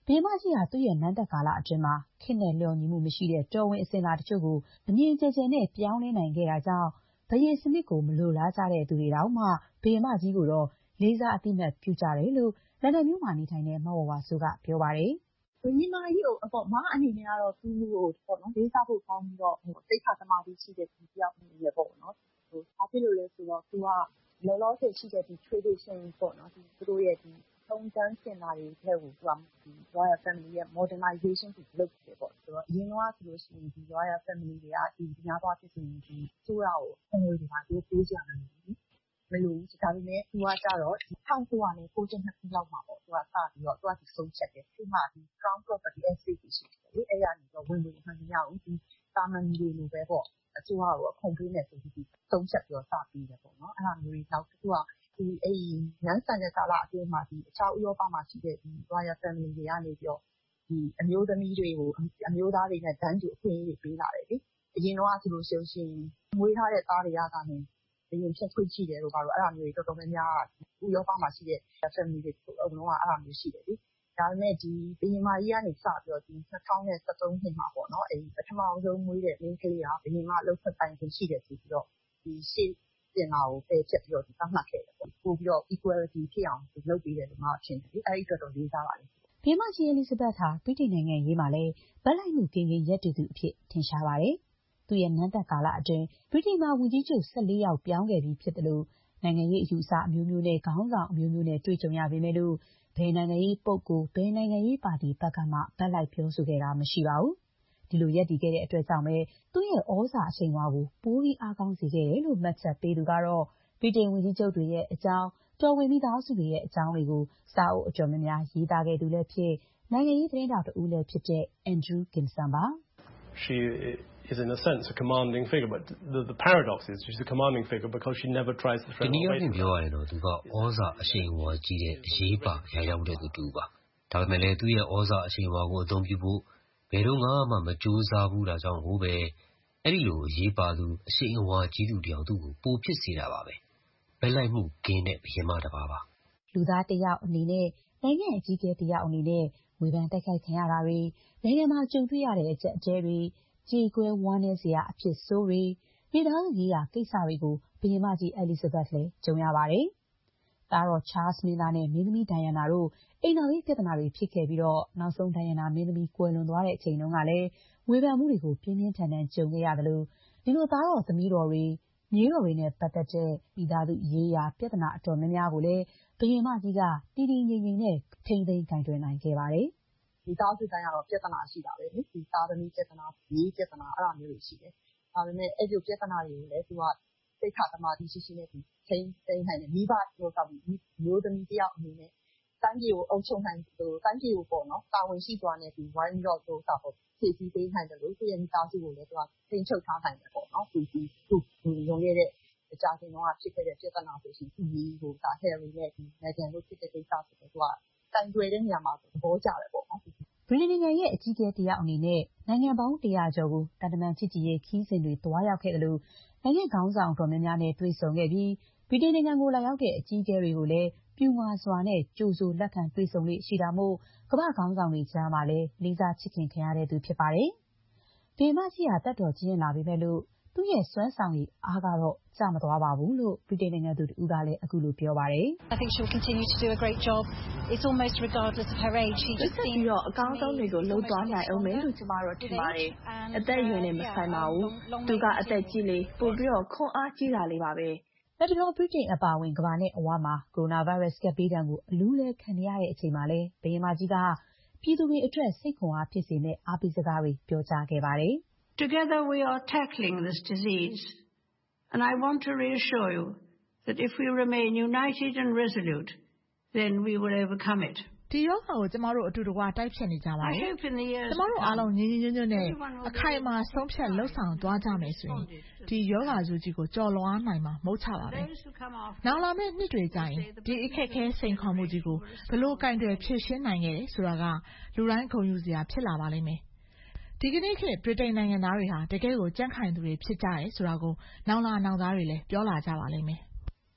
ဘုရင်မကြီးဟာသူ့ရဲ့နန်းသက်ကာလအတွင်းမှာခေတ်နဲ့လျော်ညီမှုမရှိတဲ့တော်ဝင်အစဉ်အလာတချို့ကိုအမြင်ကျယ်ကျယ်နဲ့ပြောင်းလဲနိုင်ခဲ့တာကြောင့်ဘုရင်စနစ်ကိုမလိုလားကြတဲ့သူတွေတောင်မှဘုရင်မကြီးကိုတော့လေးစားအသိအမှတ်ပြုကြတယ်လို့လန်ဒန်မြို့မှာနေထိုင်တဲ့မဝဝစိုးကပြောပါတယ်ဘုရင်မကြီးကိုအပေါ်မအနေနဲ့ကတော့သူ့ကိုပေါ့နော်လေးစားဖို့ကောင်းပြီးတော့တိတ်ခါသမားကြီးရှိတဲ့သူတယောက်အနေနဲ့ပေါ့နော်ဟိုဘာဖြစ်လို့လဲဆိုတော့သူကလောလောဆယ်ရှိတဲ့ဒီ tradition ပေါ့နော်ဒီသူတို့ရဲ့ဒီထုံးတမ်းစင်လာတွေထဲကိုသူကဒီ royal family ရဲ့ modernization ကိုလုပ်တယ်ပေါ့ဆိုတော့အရင်ကဆိုလို့ရှိရင်ဒီ royal family တွေကဒီများသွားဖြစ်နေဒီဆိုးရကိုအငွေတွေပါသူပေးကြတယ်မလို့ဒါပေမဲ့သူကကြတော့ဒီ၁၉၉၂ခုလောက်မှာပေါ့သူကစပြီးတော့သူကဒီဆုံးချက်တယ်သူကဒီ crown property estate ရှိတယ်လေအဲ့ရနေတော့ဝင်ဝင်မှန်မရဘူးဒီတာမန်ကြီးလိုပဲပေါ့အစိုးရကိုခုံပေးနေဆိုပြီးဆုံးချက်ပြီးတော့စပြီးတယ်ပေါ့နော်အဲ့ဒါမျိုးတွေနောက်သူကဒီအဲ့နန်းဆန်တဲ့ကာလအတွင်းမှာဒီအခြားဥရောပမှာရှိတဲ့ဒီ royal family တွေကနေပြီးတော့ဒီအမျိုးသမီးတွေကိုအမျိုးသားတွေနဲ့တန်းတူအခွင့်အရေးပေးလာတယ်လေအရင်တော့ဆိုလို့ရှိရင်မွေးထားတဲ့သားတွေကသာနေဘယ်ရင်ဖြတ်ခွင့်ရှိတယ်လို့ပါတော့အဲ့ဒါမျိုးတွေတော်တော်များများဥရောပမှာရှိတဲ့ family တွေအကုန်လုံးကအဲ့ဒါမျိုးရှိတယ်လေဒါပေမဲ့ဒီဘရင်မကြီးကနေစပြီးတော့ဒီ၂၀၁၃နှစ်မှာပေါ့နော်အဲ့ပထမဆုံးမွေးတဲ့မင်းကလေးကဘရင်မအလုပ်ဆက်ပိုင်းရှိတယ်ဆိုပြီးတော့ဒီရှေ့ပြင်လာကိုပယ်ချက်ပြီးတော့ဒီသတ်မှတ်ခဲ့တယ်ပေါ့ပို့ပြီးတော့ equality ဖြစ်အောင်လုပ်ပေးတယ်လို့မှထင်တယ်အဲ့ဒီအတွက်တော့လေးစားပါတယ်ဘုရင်မကြီးအဲလီဇဘက်ဟာဗြိတိန်နိုင်ငံရေးမှာလည်းဗက်လိုက်မှုကင်းကင်းရပ်တည်သူအဖြစ်ထင်ရှားပါတယ်သူရဲ့နန်းသက်ကာလအတွင်းဗြိတိန်မှာဝန်ကြီးချုပ်၁၄ယောက်ပြောင်းခဲ့ပြီးဖြစ်တယ်လို့နိုင်ငံရေးအယူအဆအမျိုးမျိုးနဲ့ခေါင်းဆောင်အမျိုးမျိုးနဲ့တွေ့ကြုံရပေမဲ့လို့ဘယ်နိုင်ငံရေးပုဂ္ဂိုလ်ဘယ်နိုင်ငံရေးပါတီဘက်ကမှဗက်လိုက်ပြောဆိုခဲ့တာမရှိပါဘူးဒီလိုရပ်တည်ခဲ့တဲ့အတွက်ကြောင့်ပဲသူ့ရဲ့ဩဇာအရှိန်အဝါကိုပိုပြီးအားကောင်းစေခဲ့တယ်လို့မှတ်ချက်ပေးသူကတော့ဗြိတိန်ဝန်ကြီးချုပ်တွေရဲ့အကြောင်းတော်ဝင်မိသားစုတွေရဲ့အကြောင်းတွေကိုစာအုပ်အကျော်များများရေးသားခဲ့သူလည်းဖြစ်နိုင်ငံရေးသတင်းတောက်တူလည်းဖြစ်တဲ့ Andrew Gimson ပါ She is in a sense a commanding figure but the, the paradox is she's a commanding figure because she never tries to threaten ဒီနေ့အပြင်ပြောရရင်တော့သူကဩဇာအရှိန်အဝါကြီးတဲ့အရေးပါအရာရောက်တဲ့သူတူပါဒါပေမဲ့လည်းသူ့ရဲ့ဩဇာအရှိန်အဝါကိုအသုံးပြုဖို့ဘယ်တော့မှမကြိုးစားဘူးဒါကြောင့်ဟိုပဲအဲ့ဒီလိုအရေးပါသူအရှိန်အဝါကြီးသူတယောက်သူ့ကိုပိုဖြစ်စေတာပါပဲဘယ်လိုက်မှုကင်းတဲ့ဘုရင်မတစ်ပါးပါလူသားတစ်ယောက်အနေနဲ့နိုင်ငံအကြီးအကဲတစ်ယောက်အနေနဲ့ဝေဖန်တိုက်ခိုက်ခံရတာတွေနိုင်ငံမှာကြုံတွေ့ရတဲ့အကျပ်အကျဲတွေကြေကွဲဝမ်းနည်းစရာအဖြစ်ဆိုးတွေမိသားစုရေးရာကိစ္စတွေကိုဘုရင်မကြီးအဲလီဇဘက်လည်းကြုံရပါတယ်။သားတော်ချားလ်မင်းသားနဲ့မင်းသမီးဒိုင်ယာနာတို့အိမ်တော်ရေးပြဿနာတွေဖြစ်ခဲ့ပြီးတော့နောက်ဆုံးဒိုင်ယာနာမင်းသမီးကွယ်လွန်သွားတဲ့အချိန်တုန်းကလည်းဝေဖန်မှုတွေကိုပြင်းပြင်းထန်ထန်ကြုံခဲ့ရတယ်လို့ဒီလိုသားတော်သမီးတော်တွေမြေးတော်တွေနဲ့ပတ်သက်တဲ့မိသားစုရေးရာပြဿနာအတော်များများကိုလည်းဘုရင်မကြီးကတည်တည်ငြိမ်ငြိမ်နဲ့ထိန်းသိမ်းကိုင်တွယ်နိုင်ခဲ့ပါတယ်။ဒီသားစုတိုင်းကတော့ပြဿနာရှိတာပဲလေဒီသားသမီးပြဿနာမြေးပြဿနာအဲ့လိုမျိုးတွေရှိတယ်။ဒါပေမဲ့အဲ့ဒီပြဿနာတွေကိုလည်းသူကစိတ်ခါသမားရှိရှိနဲ့ဒီထိန်းသိမ်းနိုင်တယ်မိဘတို့ကမျိုးသမီးတယောက်အနေနဲ့တိုင်းပြည်ကိုအုပ်ချုပ်နိုင်တယ်တိုင်းပြည်ကိုပေါ့နော်တာဝန်ရှိသွားနေပြီးဝိုင်းပြီးတော့သူကပေါ့ဖြည့်ဆည်းပေးနိုင်တယ်လို့သူရဲ့မိသားစုကိုလည်းသူကထိန်းချုပ်ထားနိုင်တယ်ပေါ့နော်သူသူသူရုံးရတဲ့အကြခင်တော့ဖြစ်ခဲ့တဲ့ပြဿနာဆိုရှင်သူကြီးကိုဒါဟယ်ရီနဲ့ဒီနိုင်ငံလို့ဖြစ်တဲ့ကိစ္စဆိုတော့သူကတိုင်တွယ်တဲ့နေရာမှာသဘောကျတယ်ပေါ့နော်ဗြိတိန်နိုင်ငံရဲ့အကြီးအကဲတယောက်အနေနဲ့နိုင်ငံပေါင်းတရာကျော်ကိုတန်တမန်ချစ်ကြည်ရေးခီးစဉ်တွေတွားရောက်ခဲ့တယ်လို့နိုင်ငံခေါင်းဆောင်တော်များများနဲ့တွေ့ဆုံခဲ့ပြီးဗြိတိန်နိုင်ငံကိုလာရောက်တဲ့အကြီးအကဲတွေကိုလည်းပြူငါစွာနဲ့ကြိုဆိုလက်ခံတွေ့ဆုံလေးရှိတာမို့ကမ္ဘာခေါင်းဆောင်တွေကြားမှာလည်းလေးစားချစ်ခင်ခံရတဲ့သူဖြစ်ပါတယ်။ဘုရင်မကြီးဟာတက်တော်ကြီးရင်လာပေမဲ့လို့သူ့ရဲ့စွမ်းဆောင်ရည်အားကတော့ကျမသွားပါဘူးလို့ဗြိတိန်နိုင်ငံသူတူကလည်းအခုလိုပြောပါတယ်။ I think she'll continue to do a great job. It's almost regardless of her age. She just seems ပြီးတော့အကောင်းဆုံးတွေကိုလုပ်သွားနိုင်အောင်မယ်လို့ကျမတို့ထင်ပါတယ်။အသက်အရွယ်နဲ့မဆိုင်ပါဘူး။သူကအသက်ကြီးလေပို့ပြီးတော့ခွန်အားကြီးတာလေးပါပဲ။လက်တော်ဗြိတိန်အပါအဝင်ကမ္ဘာနဲ့အဝါမှာကိုရိုနာဗိုင်းရပ်စ်ကပ်ဘေးဒဏ်ကိုအလူးလဲခံနေရတဲ့အချိန်မှာလဲဘုရင်မကြီးကပြည်သူတွေအတွက်စိတ်ခွန်အားဖြစ်စေမယ့်အားပေးစကားတွေပြောကြားခဲ့ပါတယ်။ Together we are tackling this disease and I want to reassure you that if we remain united and resolute then we will overcome it. ဒီရောဂါကိုကျမတို့အတူတကွတိုက်ဖျက်နေကြပါမယ်။ကျမတို့အားလုံးညီညီညွတ်ညွတ်နဲ့အခိုင်အမာဆုံးဖြတ်လှုပ်ဆောင်သွားကြမယ်ဆိုရင်ဒီရောဂါဆိုးကြီးကိုကျော်လွှားနိုင်မှာမဟုတ်ချပါဘူး။နောက်လာမယ့်နှစ်တွေကျရင်ဒီအခက်အခဲစိန်ခေါ်မှုကြီးကိုဘယ်လိုကင်တွယ်ဖြေရှင်းနိုင်ခဲ့တယ်ဆိုတာကလူတိုင်းဂုဏ်ယူစရာဖြစ်လာပါလိမ့်မယ်။ဒီကနေ့ခေတ်ဗြိတိန်နိုင်ငံသားတွေဟာတကယ့်ကိုကြံ့ခိုင်သူတွေဖြစ်ကြတယ်ဆိုတာကိုနောင်လာနောင်သားတွေလည်းပြောလာကြပါလိမ့်မယ်။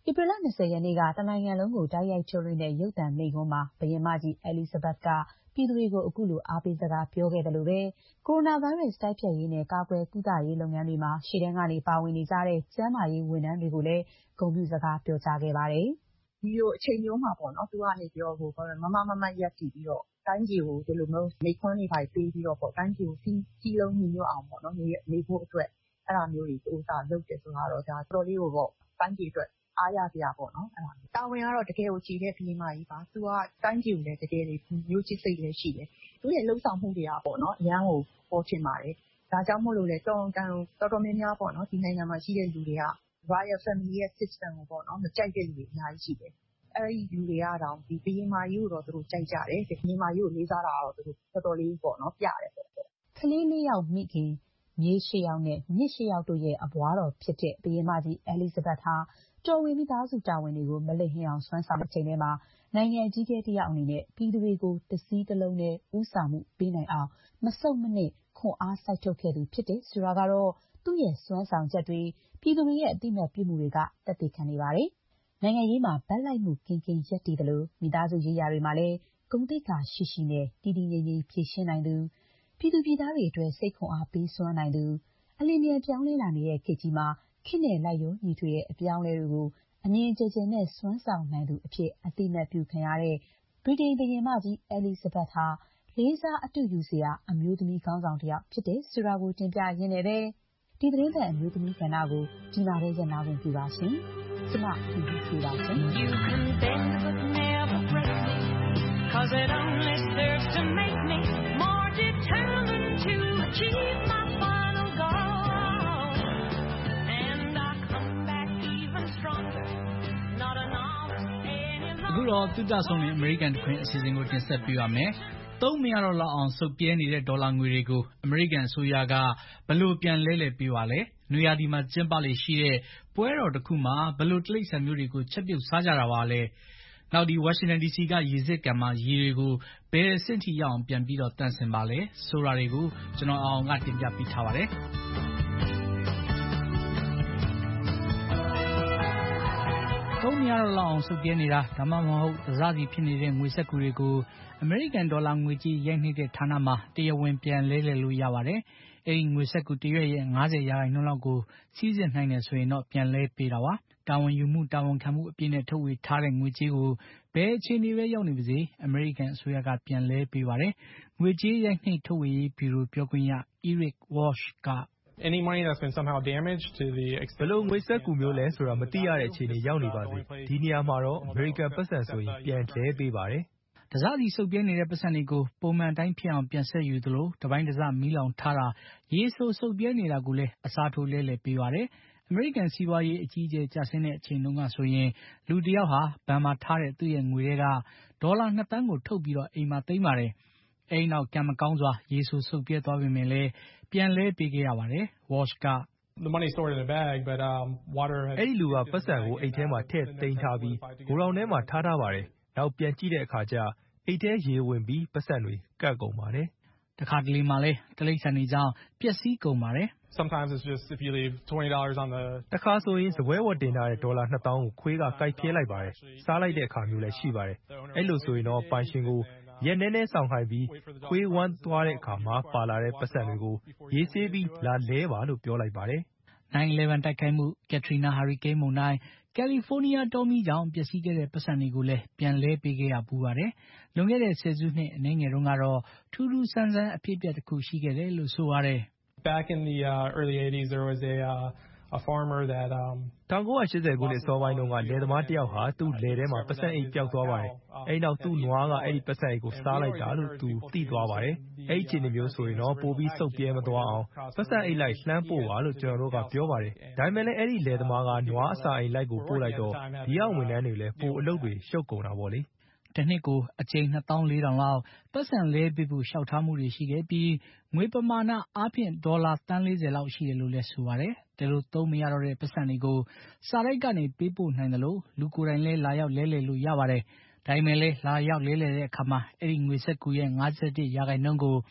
ဧပြီလ၂၀ရက်နေ့ကတနိုင်ငံလုံးကိုတိုက်ရိုက်ထုတ်လွှင့်တဲ့ရုပ်သံမိန့်ခွန်းမှာဘုရင်မကြီး Elizabeth ကပြည်သူတွေကိုအခုလိုအားပေးစကားပြောခဲ့တယ်လို့ပဲကိုရိုနာဗိုင်းရပ်စ်တိုက်ဖျက်ရေးနဲ့ကာကွယ်ကုသရေးလုပ်ငန်းတွေမှာရှေ့တန်းကနေပါဝင်နေကြတဲ့ကျန်းမာရေးဝန်ထမ်းတွေကိုလည်းဂုဏ်ပြုစကားပြောကြားခဲ့ပါတယ်။ဒီလိုအချိန်မျိုးမှာပေါ့နော်သူကနေပြောဖို့မမမမရက်တည်ပြီးတော့တိုင်းပြည်ကိုဒီလိုမျိုးမိခွန်းတွေပါပေးပြီးတော့ပေါ့တိုင်းပြည်ကိုစီးကြီးလုံးညီညွတ်အောင်ပေါ့နော်နေနေဖို့အတွက်အဲ့ဒါမျိုးတွေဥစားလုပ်တယ်ဆိုတာတော့ဒါတော်လေးကိုပေါ့တိုင်းပြည်အတွက်အားရစရာပေါ့နော်အဲ့ဒါတာဝန်ကတော့တကယ်ကိုကြည်တဲ့ဘီမာကြီးပါသူကတိုင်းပြည်ကိုလည်းတကယ်လေးမျိုးချစ်စိတ်လည်းရှိတယ်သူရဲ့လှုပ်ဆောင်မှုတွေကပေါ့နော်အရန်ကိုပေါ်ချင်ပါတယ်ဒါကြောင့်မို့လို့လေတော်တော်တော်တော်များများပေါ့နော်ဒီနိုင်ငံမှာရှိတဲ့လူတွေက Royal Family ရဲ့ system ကိုပေါ့နော်မကြိုက်တဲ့လူတွေအများကြီးရှိတယ်အဲ့ဒီလူတွေကတော့ဒီဘီမာကြီးကိုတော့သူတို့ကြိုက်ကြတယ်ဘီမာကြီးကိုလေးစားတာတော့သူတို့တော်တော်လေးပေါ့နော်ပြတယ်ပေါ့ကလေးလေးယောက်မိခင်မြေးရှစ်ယောက်နဲ့မြစ်ရှစ်ယောက်တို့ရဲ့အဘွားတော်ဖြစ်တဲ့ဘုရင်မကြီး Elizabeth ဟာတော်ဝင်မိသားစုတာဝန်တွေကိုမလိမ်ဟင်းအောင်စွမ်းဆောင်တဲ့ချိန်ထဲမှာနိုင်ငံအကြီးအကဲတစ်ယောက်အနေနဲ့ပြည်သူတွေကိုတစည်းတစ်လုံးနဲ့ဦးဆောင်မှုပေးနိုင်အောင်မဆုတ်မနစ်ခွန်အားစိုက်ထုတ်ခဲ့သူဖြစ်တယ်ဆိုတာကတော့သူ့ရဲ့စွမ်းဆောင်ချက်တွေပြည်သူတွေရဲ့အသိအမှတ်ပြုမှုတွေကသက်သေခံနေပါတယ်။နိုင်ငံရေးမှာဘက်လိုက်မှုကင်းကင်းရပ်တည်တယ်လို့မိသားစုရေးရာတွေမှာလည်းဂုဏ်သိက္ခာရှိရှိနဲ့တည်တည်ငြိမ်ငြိမ်ဖြေရှင်းနိုင်သူပြည်သူပြည်သားတွေအတွက်စိတ်ခွန်အားပေးစွမ်းနိုင်သူအလင်းမြန်ပြောင်းလဲလာနေတဲ့ခေတ်ကြီးမှာခေတ်နဲ့လိုက်လျောညီထွေတဲ့အပြောင်းအလဲတွေကိုအမြင်ကျယ်ကျယ်နဲ့စွမ်းဆောင်နိုင်သူအဖြစ်အသိအမှတ်ပြုခံရတဲ့ဗြိတိန်ဘုရင်မကြီး Elizabeth ဟာလေးစားအတုယူစရာအမျိုးသမီးခေါင်းဆောင်တစ်ယောက်ဖြစ်တယ်ဆိုတာကိုတင်ပြရင်းနဲ့ပဲဒီသတင်းပတ်အမျိုးသမီးကဏ္ဍကိုဒီမှာပဲရပ်နားခွင့်ပြုပါရှင်။ကျမဖြူဖြူဖြူပါရှင်။ You can bend but never break me cause it only serves to make me more determined to achieve my final goal and I come back even stronger not an honest anymore အခုတော့တုတ္တဆုံးတဲ့ American တခွင်အစီအစဉ်ကိုတင်ဆက်ပေးပါမယ်။သုံးမရတော့လောက်အောင်စုပ်ပြဲနေတဲ့ဒေါ်လာငွေတွေကို American အစိုးရကဘယ်လိုပြန်လဲလှယ်ပေးပါလဲ။နွေရာသီမှာကျင်းပလေရှိတဲ့ပွဲတော်တစ်ခုမှာဘယ်လိုတိရစ္ဆာန်မျိုးတွေကိုချက်ပြုတ်စားကြတာပါလဲ။နောက်ဒီ Washington ဒီ စီ ကရေစစ်ကန်မှာရေတွေကိုဘယ်အဆင့်ထိရောက်အောင်ပြန်ပြီးတော့တန့်စင်ပါလဲဆိုတာတွေကိုကျွန်တော်အောင်ကတင်ပြပေးထားပါတယ်။သုံးမရတော့လောက်အောင်စုပ်ပြဲနေတာဒါမှမဟုတ်သစားစီဖြစ်နေတဲ့ငွေစက်ကူတွေကို American ဒေါ်လာငွေကြီးရိုက်နှိပ်တဲ့ဌာနမှာတရားဝင်ပြန်လဲလှယ်လို့ရပါတယ်။အဲဒီငွေစက်ကူတရွက်ရဲ့၅၀ရာခိုင်နှုန်းလောက်ကိုစီးစစ်နိုင်တယ်ဆိုရင်တော့ပြန်လဲပေးတာပါ။တာဝန်ယူမှုတာဝန်ခံမှုအပြည့်နဲ့ထုတ်ဝေထားတဲ့ငွေကြေးကိုဘယ်အခြေအနေပဲရောက်နေပါစေ American အစိုးရကပြန်လဲပေးပါတယ်။ငွေကြေးရိုက်နှိပ်ထုတ်ဝေရေးဘီရိုပြောခွင့်ရ Eric Walsh က Any money that's been somehow damaged to the ဘယ်လိုငွေစက်ကူမျိုးလဲဆိုတာမသိရတဲ့အခြေအနေရောက်နေပါစေ။ဒီနေရာမှာတော့ American ပတ်စံဆိုရင်ပြန်လဲပေးပါတယ်။တစားစီစုပ်ပြဲနေတဲ့ပတ်စံတွေကိုပုံမှန်တိုင်းဖြစ်အောင်ပြန်ဆက်ယူသလိုတပိုင်းတစမီးလောင်ထားတာရေဆိုးစုပ်ပြဲနေတာကိုလည်းအစားထိုးလဲလှယ်ပေးပါတယ်။ American စီးပွားရေးအကြီးအကျယ်ကျဆင်းတဲ့အချိန်တုန်းကဆိုရင်လူတစ်ယောက်ဟာဘဏ်မှာထားတဲ့သူ့ရဲ့ငွေတွေကဒေါ်လာနှစ်သန်းကိုထုတ်ပြီးတော့အိမ်မှာသိမ်းပါတယ်။အဲဒီနောက်ကံမကောင်းစွာရေဆိုးစုပ်ပြဲသွားပေမဲ့လည်းပြန်လဲပေးခဲ့ရပါတယ်။ Walsh က The money stored in a bag but um water အဲ့ဒီလူကပတ်စံကိုအိတ်ထဲမှာထည့်သိမ်းထားပြီးဂိုဒေါင်ထဲမှာထားထားပါတယ်။နောက်ပြန်ကြည့်တဲ့အခါကျအိတ်ထဲရေဝင်ပြီးပတ်စံတွေကတ်ကုန်ပါတယ်။တခါတလေမှလည်းတိရစ္ဆာန်တွေကြောင့်ပျက်စီးကုန်ပါတယ်။ Sometimes it's just if you leave twenty dollars on the တခါဆိုရင်စပွဲဝတ်တင်ထားတဲ့ဒေါ်လာနှစ်သောင်းကိုခွေးကကိုက်ဖြဲလိုက်ပါတယ်။စားလိုက်တဲ့အခါမျိုးလည်းရှိပါတယ်။အဲ့လိုဆိုရင်တော့ပိုင်ရှင်ကိုရက်နဲနဲဆောင်ခိုင်းပြီးခွေးဝမ်းသွားတဲ့အခါမှာပါလာတဲ့ပတ်စံတွေကိုရေးဆေးပြီးလာလဲပါလို့ပြောလိုက်ပါတယ်။ nine eleven တိုက်ခိုက်မှု Katrina ဟာရီကိန်းမုန်တိုင်းကယ်လီဖိုးနီးယားတောမီးကြောင့်ပျက်စီးခဲ့တဲ့ပတ်စံတွေကိုလည်းပြန်လဲပေးခဲ့ရပူပါတယ်။လွန်ခဲ့တဲ့ဆယ်စုနှစ်အနည်းငယ်တုန်းကတော့ထူးထူးဆန်းဆန်းအဖြစ်အပျက်တစ်ခုရှိခဲ့တယ်လို့ဆိုရတယ်။ Back in the uh, early eighties there was a uh, a farmer that um ၁၉၈၀ခုနှစ်အစောပိုင်းတုန်းကလယ်သမားတစ်ယောက်ဟာသူ့လယ်ထဲမှာပတ်စံအိတ်ပျောက်သွားပါတယ်။အဲဒီနောက်သူ့နွားကအဲ့ဒီပတ်စံအိတ်ကိုစားလိုက်တာလို့သူသိသွားပါတယ်။အဲ့ဒီအခြေအနေမျိုးဆိုရင်တော့ပိုပြီးစုပ်ပြဲမသွားအောင်ပတ်စံအိတ်လိုက်လှမ်းပို့ပါလို့ကျွန်တော်တို့ကပြောပါတယ်။ဒါပေမဲ့လည်းအဲ့ဒီလယ်သမားကနွားအစာအိတ်လိုက်ကိုပို့လိုက်တော့ဒီအောက်ဝန်ထမ်းတွေလည်းပိုအလုပ်တွေရှုပ်ကုန်တာပေါ့လေ။တစ်နှစ်ကိုအကြိမ်နှစ်သောင်းလေးထောင်လောက်ပတ်စံလဲပေးဖို့လျှောက်ထားမှုတွေရှိခဲ့ပြီးငွေပမာဏအားဖြင့်ဒေါ်လာသန်းလေးဆယ်လောက်ရှိတယ်လို့လည်းဆိုပါတယ်။ဒါလို့သုံးမရတော့တဲ့ပတ်စံတွေကိုစာတိုက်ကနေပေးပို့နိုင်တယ်လို့လူကိုယ်တိုင်လည်းလာရောက်လဲလှယ်လို့ရပါတယ်။ဒါပေမဲ့လည်းလာရောက်လဲလှယ်တဲ့အခါမှာအဲ့ဒီငွေစက်ကူရဲ့၅၁ရာခိုင်နှုန်းကို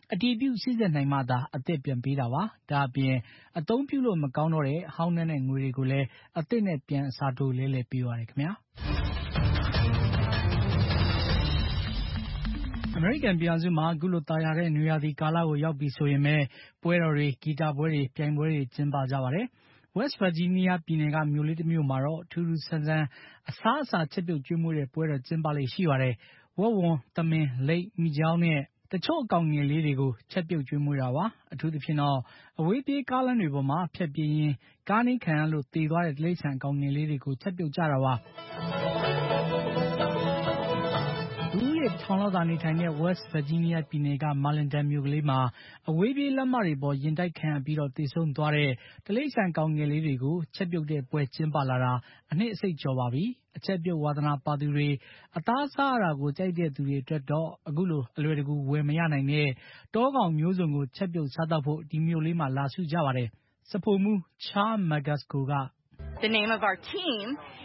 အတည်ပြုစိစစ်နိုင်မှသာအသစ်ပြန်ပေးတာပါ။ဒါအပြင်အသုံးပြုလို့မကောင်းတော့တဲ့အဟောင်းနဲ့ငွေတွေကိုလည်းအသစ်နဲ့ပြန်အစားထိုးလဲလှယ်ပေးပါတယ်ခင်ဗျာ။အမေရိကန်ပြည်ထောင်စုမှာအခုလိုတာယာတဲ့နွေရာသီကာလကိုရောက်ပြီဆိုရင်ပဲပွဲတော်တွေဂီတပွဲတွေပြိုင်ပွဲတွေကျင်းပကြပါတယ်။ West Virginia ပြည်နယ်ကမြို့လေးတစ်မြို့မှာတော့ထူးထူးဆန်းဆန်းအစားအစာချက်ပြုတ်ကျွေးမွေးတဲ့ပွဲတော်ကျင်းပလေ့ရှိပါတယ်။ဝက်ဝံသမင်လိတ်မိချောင်းနဲ့တချို့အကောင်ငယ်လေးတွေကိုချက်ပြုတ်ကျွေးမွေးတာပါ။အထူးသဖြင့်တော့အဝေးပြေးကားလမ်းတွေပေါ်မှာဖြတ်ပြေးရင်းကားနှိမ်ခံရလို့သေသွားတဲ့တိရစ္ဆာန်အကောင်ငယ်လေးတွေကိုချက်ပြုတ်ကြတာပါ။လူဦးရေတစ်ထောင်လောက်သာနေထိုင်တဲ့ West Virginia ပြည်နယ်က Marlington မြို့ကလေးမှာအဝေးပြေးလမ်းမတွေပေါ်ရင်တိုက်ခံရပြီးတော့သေဆုံးသွားတဲ့တိရစ္ဆာန်ကောင်ငယ်လေးတွေကိုချက်ပြုတ်တဲ့ပွဲကျင်းပလာတာအနှစ်အစိတ်ကျော်ပါပြီ။အချက်ပြုတ်ဝါသနာပါသူတွေအသားစားရတာကိုကြိုက်တဲ့သူတွေအတွက်တော့အခုလိုအလွယ်တကူဝယ်မရနိုင်တဲ့တောကောင်မျိုးစုံကိုချက်ပြုတ်စားတော့ဖို့ဒီမြို့လေးမှာလာစုကြပါတယ်။စဖိုမှု Charles Magasco က The name of our team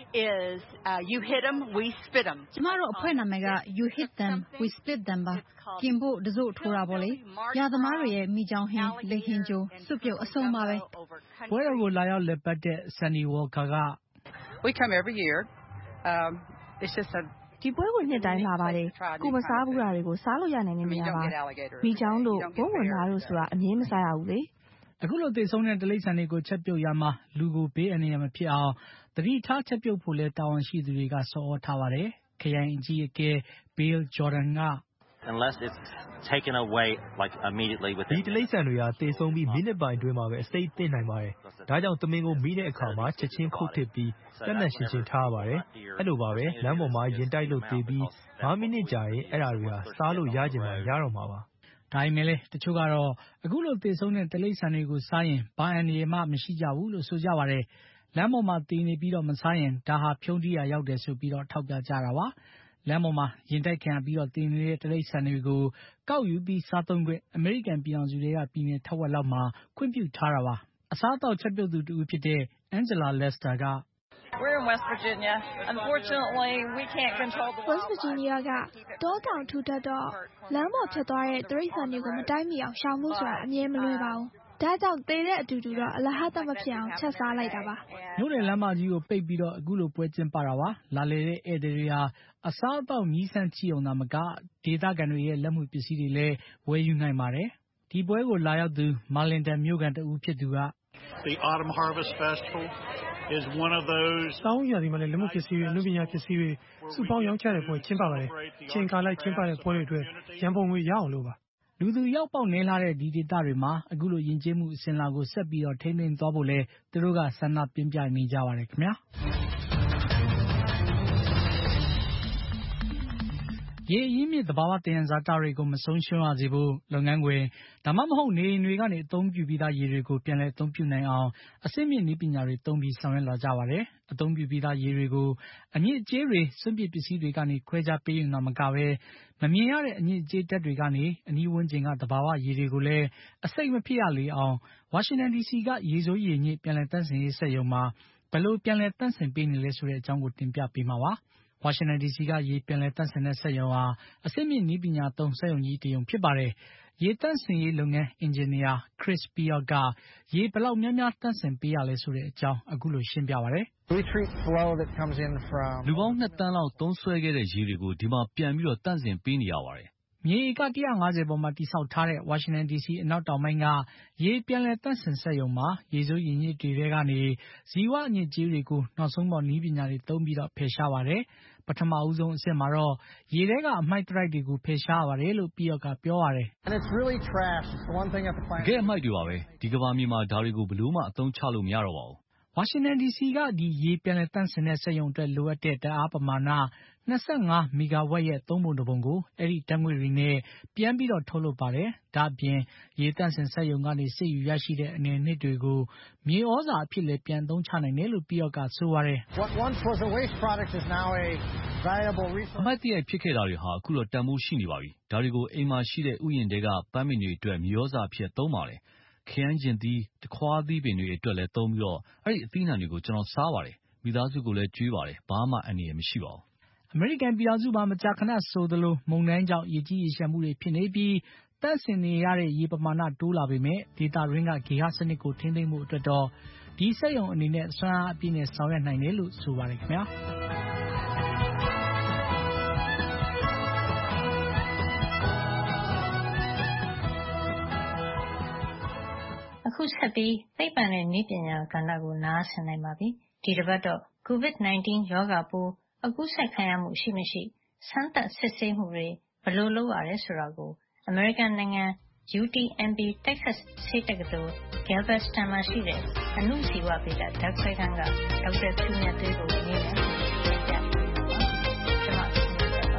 is uh, You Hit 'em, We Spit 'em. ကျမတို့အဖွဲ့နာမည်က You Hit them, We Spit them ပါ။กินဖို့တစို့ထိုးတာပေါ့လေ။ရာသမားတွေရဲ့မိချောင်းဟင်းလေဟင်းကျိုးစွပ်ပြုတ်အဆုံးပါပဲ။ပွဲတော်ကိုလာရောက်လက်ပတ်တဲ့ Sandy Walker က We come every year. Um, it's just a ဒီပွဲကိုနှစ်တိုင်းလာပါတယ်။ကိုမစားဘူးတာတွေကိုစားလို့ရနိုင်နေမှာပါ။မိချောင်းတို့ဘုံဝင်သားတို့ဆိုတာအမြင်မစားရဘူးလေ။အခုလိုသေဆုံးတဲ့တိရစ္ဆာန်တွေကိုချက်ပြုတ်ရမှာလူကိုဘေးအန္တရာယ်မဖြစ်အောင်သတိထားချက်ပြုတ်ဖို့လဲတာဝန်ရှိသူတွေကဆော်ဩထားပါတယ်။ခရိုင်အကြီးအကဲ Bill Jordan က Unless it's taken away like immediately with ဒီတိရစ္ဆာန်တွေကသေဆုံးပြီးမိနစ်ပိုင်းအတွင်းမှာပဲအစိတ်သိမ့်နိုင်ပါတယ်။ဒါကြောင့်သမင်ကိုမိတဲ့အခါမှာချက်ချင်းခုတ်ထစ်ပြီးတတ်တတ်ရှင်းရှင်းထားရပါတယ်။အဲ့လိုပါပဲလမ်းပေါ်မှာရင်တိုက်လို့သေပြီး၅မိနစ်ကြာရင်အဲ့ဒါတွေဟာစားလို့ရကြမှာရတော့မှာပါ။ဒါပေမဲ့လည်းတချို့ကတော့အခုလိုသေဆုံးတဲ့တိရစ္ဆာန်တွေကိုစားရင်ဘာအန္တရာယ်မှမရှိကြဘူးလို့ဆိုကြပါတယ်။လမ်းပေါ်မှာသေနေပြီးတော့မစားရင်ဒါဟာဖြုံးတိရရောက်တယ်ဆိုပြီးတော့ထောက်ပြကြတာပါ။လမ်းပေါ်မှာရင်တိုက်ခံပြီးတော့သေနေတဲ့တိရစ္ဆာန်တွေကိုကောက်ယူပြီးစားသုံးခွင့်အမေရိကန်ပြည်ထောင်စုတွေကပြည်နယ်ထက်ဝက်လောက်မှာခွင့်ပြုထားတာပါ။အစားအသောက်ချက်ပြုတ်သူတူဖြစ်တဲ့ Angela Lester က We're in West Virginia. Unfortunately, we can't control the West Virginia ကတောတောင်ထူထပ်တော့လမ်းပေါ်ဖြတ်သွားတဲ့တိရစ္ဆာန်တွေကိုမတိုက်မိအောင်ရှောင်မှုဆိုတာအမြင်မလွယ်ပါဘူး။ဒါကြောင့်သေတဲ့အတူတူတော့အလဟတ်မဖြစ်အောင်ချက်စားလိုက်တာပါ။မြို့နယ်လမ်းမကြီးကိုပိတ်ပြီးတော့အခုလိုပွဲကျင်းပတာပါ။လာလေတဲ့ဧည့်သည်တွေဟာအစားအသောက်မြည်ဆန်းချီအောင်သာမကဒေသခံတွေရဲ့လက်မှုပစ္စည်းတွေလည်းဝယ်ယူနိုင်ပါတယ်။ဒီပွဲကိုလာရောက်သူ Marlington မြို့ကန်တဦးဖြစ်သူက The Autumn Harvest Festival is one of those စောင်းရာသီမှာလည်းလက်မှုပစ္စည်းတွေလူပညာပစ္စည်းတွေစုပေါင်းရောင်းချတဲ့ပွဲကျင်းပပါတယ်။ချိန်ကာလိုက်ကျင်းပတဲ့ပွဲတွေအတွက်ရန်ပုံငွေရအောင်လို့ပါ။လူသူရောက်ပေါက်နေလာတဲ့ဒီဒေသတွေမှာအခုလိုယဉ်ကျေးမှုအစဉ်အလာကိုဆက်ပြီးတော့ထိန်းသိမ်းသွားဖို့လဲသူတို့ကဆန္ဒပြင်းပြနေကြပါတယ်ခင်ဗျာ။ရေအရင်းမြစ်သဘာဝသယံဇာတတွေကိုမဆုံးရှုံးရစေဖို့လုပ်ငန်းခွင်ဒါမှမဟုတ်နေအိမ်တွေကနေအသုံးပြုပြီးသားရေတွေကိုပြန်လည်အသုံးပြုနိုင်အောင်အဆင့်မြင့်နည်းပညာတွေသုံးပြီးဆောင်ရွက်လာကြပါတယ်။အသုံးပြုပြီးသားရေတွေကိုအညစ်အကြေးတွေစွန့်ပစ်ပစ္စည်းတွေကနေခွဲခြားပေးယူတာမကပဲမမြင်ရတဲ့အညစ်အကြေးဓာတ်တွေကနေအနီးဝန်းကျင်ကသဘာဝရေတွေကိုလည်းအစိမ့်မဖြစ်ရလေအောင်ဝါရှင်တန်ဒီစီကရေစိုးရေညစ်ပြန်လည်တန့်စင်ရေးစက်ရုံမှာဘယ်လိုပြန်လည်တန့်စင်ပေးနေလဲဆိုတဲ့အကြောင်းကိုတင်ပြပေးမှာပါ။ဝါရှင်တန်ဒီစီကရေပြန်လည်တန့်စင်တဲ့စက်ရုံဟာအဆင့်မြင့်နည်းပညာသုံးစက်ရုံကြီးတစ်ရုံဖြစ်ပါတယ်။ရေတန့်စင်ရေးလုပ်ငန်းအင်ဂျင်နီယာ Chris Piot ကရေဘယ်လောက်များများတန့်စင်ပေးရလဲဆိုတဲ့အကြောင်းအခုလိုရှင်းပြပါတယ်။ We treat flow that comes in from လူပေါင်းနှစ်တန်းလောက်သုံးစွဲခဲ့တဲ့ရေတွေကိုဒီမှာပြန်ပြီးတော့တန့်စင်ပေးနေရပါတယ်။မြေဧကတစ်ရာငါးဆယ်ပေါ်မှာတိစောက်ထားတဲ့ဝါရှင်တန်ဒီစီအနောက်တောင်ပိုင်းကရေပြန်လည်တန့်စင်စက်ရုံမှာရေစိုးရေညစ်တွေထဲကနေဇီဝအညစ်အကြေးတွေကိုနောက်ဆုံးပေါ်နည်းပညာတွေသုံးပြီးတော့ဖယ်ရှားပါတယ်။ပထမဦးဆုံးအဆင့်မှာတော့ရေထဲကအမှိုက်တရိုက်တွေကိုဖယ်ရှားရပါတယ်လို့ပြီးတော့ကပြောရတယ်။ And it's really trash. It's the one thing at the plant. တကယ်အမှိုက်တွေပါပဲဒီကဘာမြေမှာဒါတွေကိုဘယ်လို့မှအသုံးချလို့မရတော့ပါဘူး။ဝါရှင်တန်ဒီစီကဒီရေပြန်လည်တန့်စင်တဲ့စက်ရုံအတွက်လိုအပ်တဲ့ဓာတ်အားပမာဏ၂၅မီဂါဝက်ရဲ့သုံးပုံတစ်ပုံကိုအဲ့ဒီဓာတ်ငွေ့တွေနဲ့ပြန်ပြီးတော့ထုတ်လုပ်ပါတယ်။ဒါအပြင်ရေတန့်စင်စက်ရုံကနေစစ်ယူရရှိတဲ့အနေအနှစ်တွေကိုမြေဩဇာအဖြစ်လည်းပြန်သုံးချနိုင်တယ်လို့ပြီးတော့ကဆိုပါတယ်။ What once was a waste product is now a valuable resource. အမှိုက်တရိုက်ဖြစ်ခဲ့တာတွေဟာအခုတော့တန်ဖိုးရှိနေပါပြီ။ဒါတွေကိုအိမ်မှာရှိတဲ့ဥယျာဉ်တွေကပန်းမင်တွေအတွက်မြေဩဇာအဖြစ်သုံးပါတယ်။ခရမ်းကျင်သီးတခွားသီးပင်တွေအတွက်လည်းသုံးပြီးတော့အဲ့ဒီအသီးနှံတွေကိုကျွန်တော်စားပါတယ်။မိသားစုကိုလည်းကျွေးပါတယ်။ဘာမှအန္တရာယ်မရှိပါဘူး။အမေရိကန်ပြည်ထောင်စုမှာမကြာခဏဆိုသလိုမုန်တိုင်းကြောင့်ရေကြီးရေလျှံမှုတွေဖြစ်နေပြီးတသန့်စင်နေရတဲ့ရေပမာဏတိုးလာပေမဲ့ဒေသတွင်းကဂေဟစနစ်ကိုထိန်းသိမ်းမှုအတွက်တော့ဒီစက်ရုံအနေနဲ့စွမ်းအားအပြည့်နဲ့ဆောင်ရွက်နိုင်တယ်လို့ဆိုပါတယ်ခင်ဗျာအခုဆက်ပြီးသိပ္ပံနဲ့နည်းပညာကဏ္ဍကိုနားဆင်နိုင်ပါပြီဒီတစ်ပတ်တော့ ကိုဗစ် ၁၉ ရောဂါပိုးအကူးစက်ခံရမှုရှိမရှိစမ်းသပ်စစ်ဆေးမှုတွေဘယ်လိုလုပ်ရတယ်ဆိုတာကိုအမေရိကန်နိုင်ငံ U T M B Texas ဆေးတက္ကသိုလ် Galveston မှာရှိတဲ့အဏုဇီဝဗေဒဓာတ်ခွဲခန်းကဒေါက်တာဖြူမြတ်သွေးကိုမေးမြန်းတင်ပြပေးပါကျွန်မဆက်လက်ပါ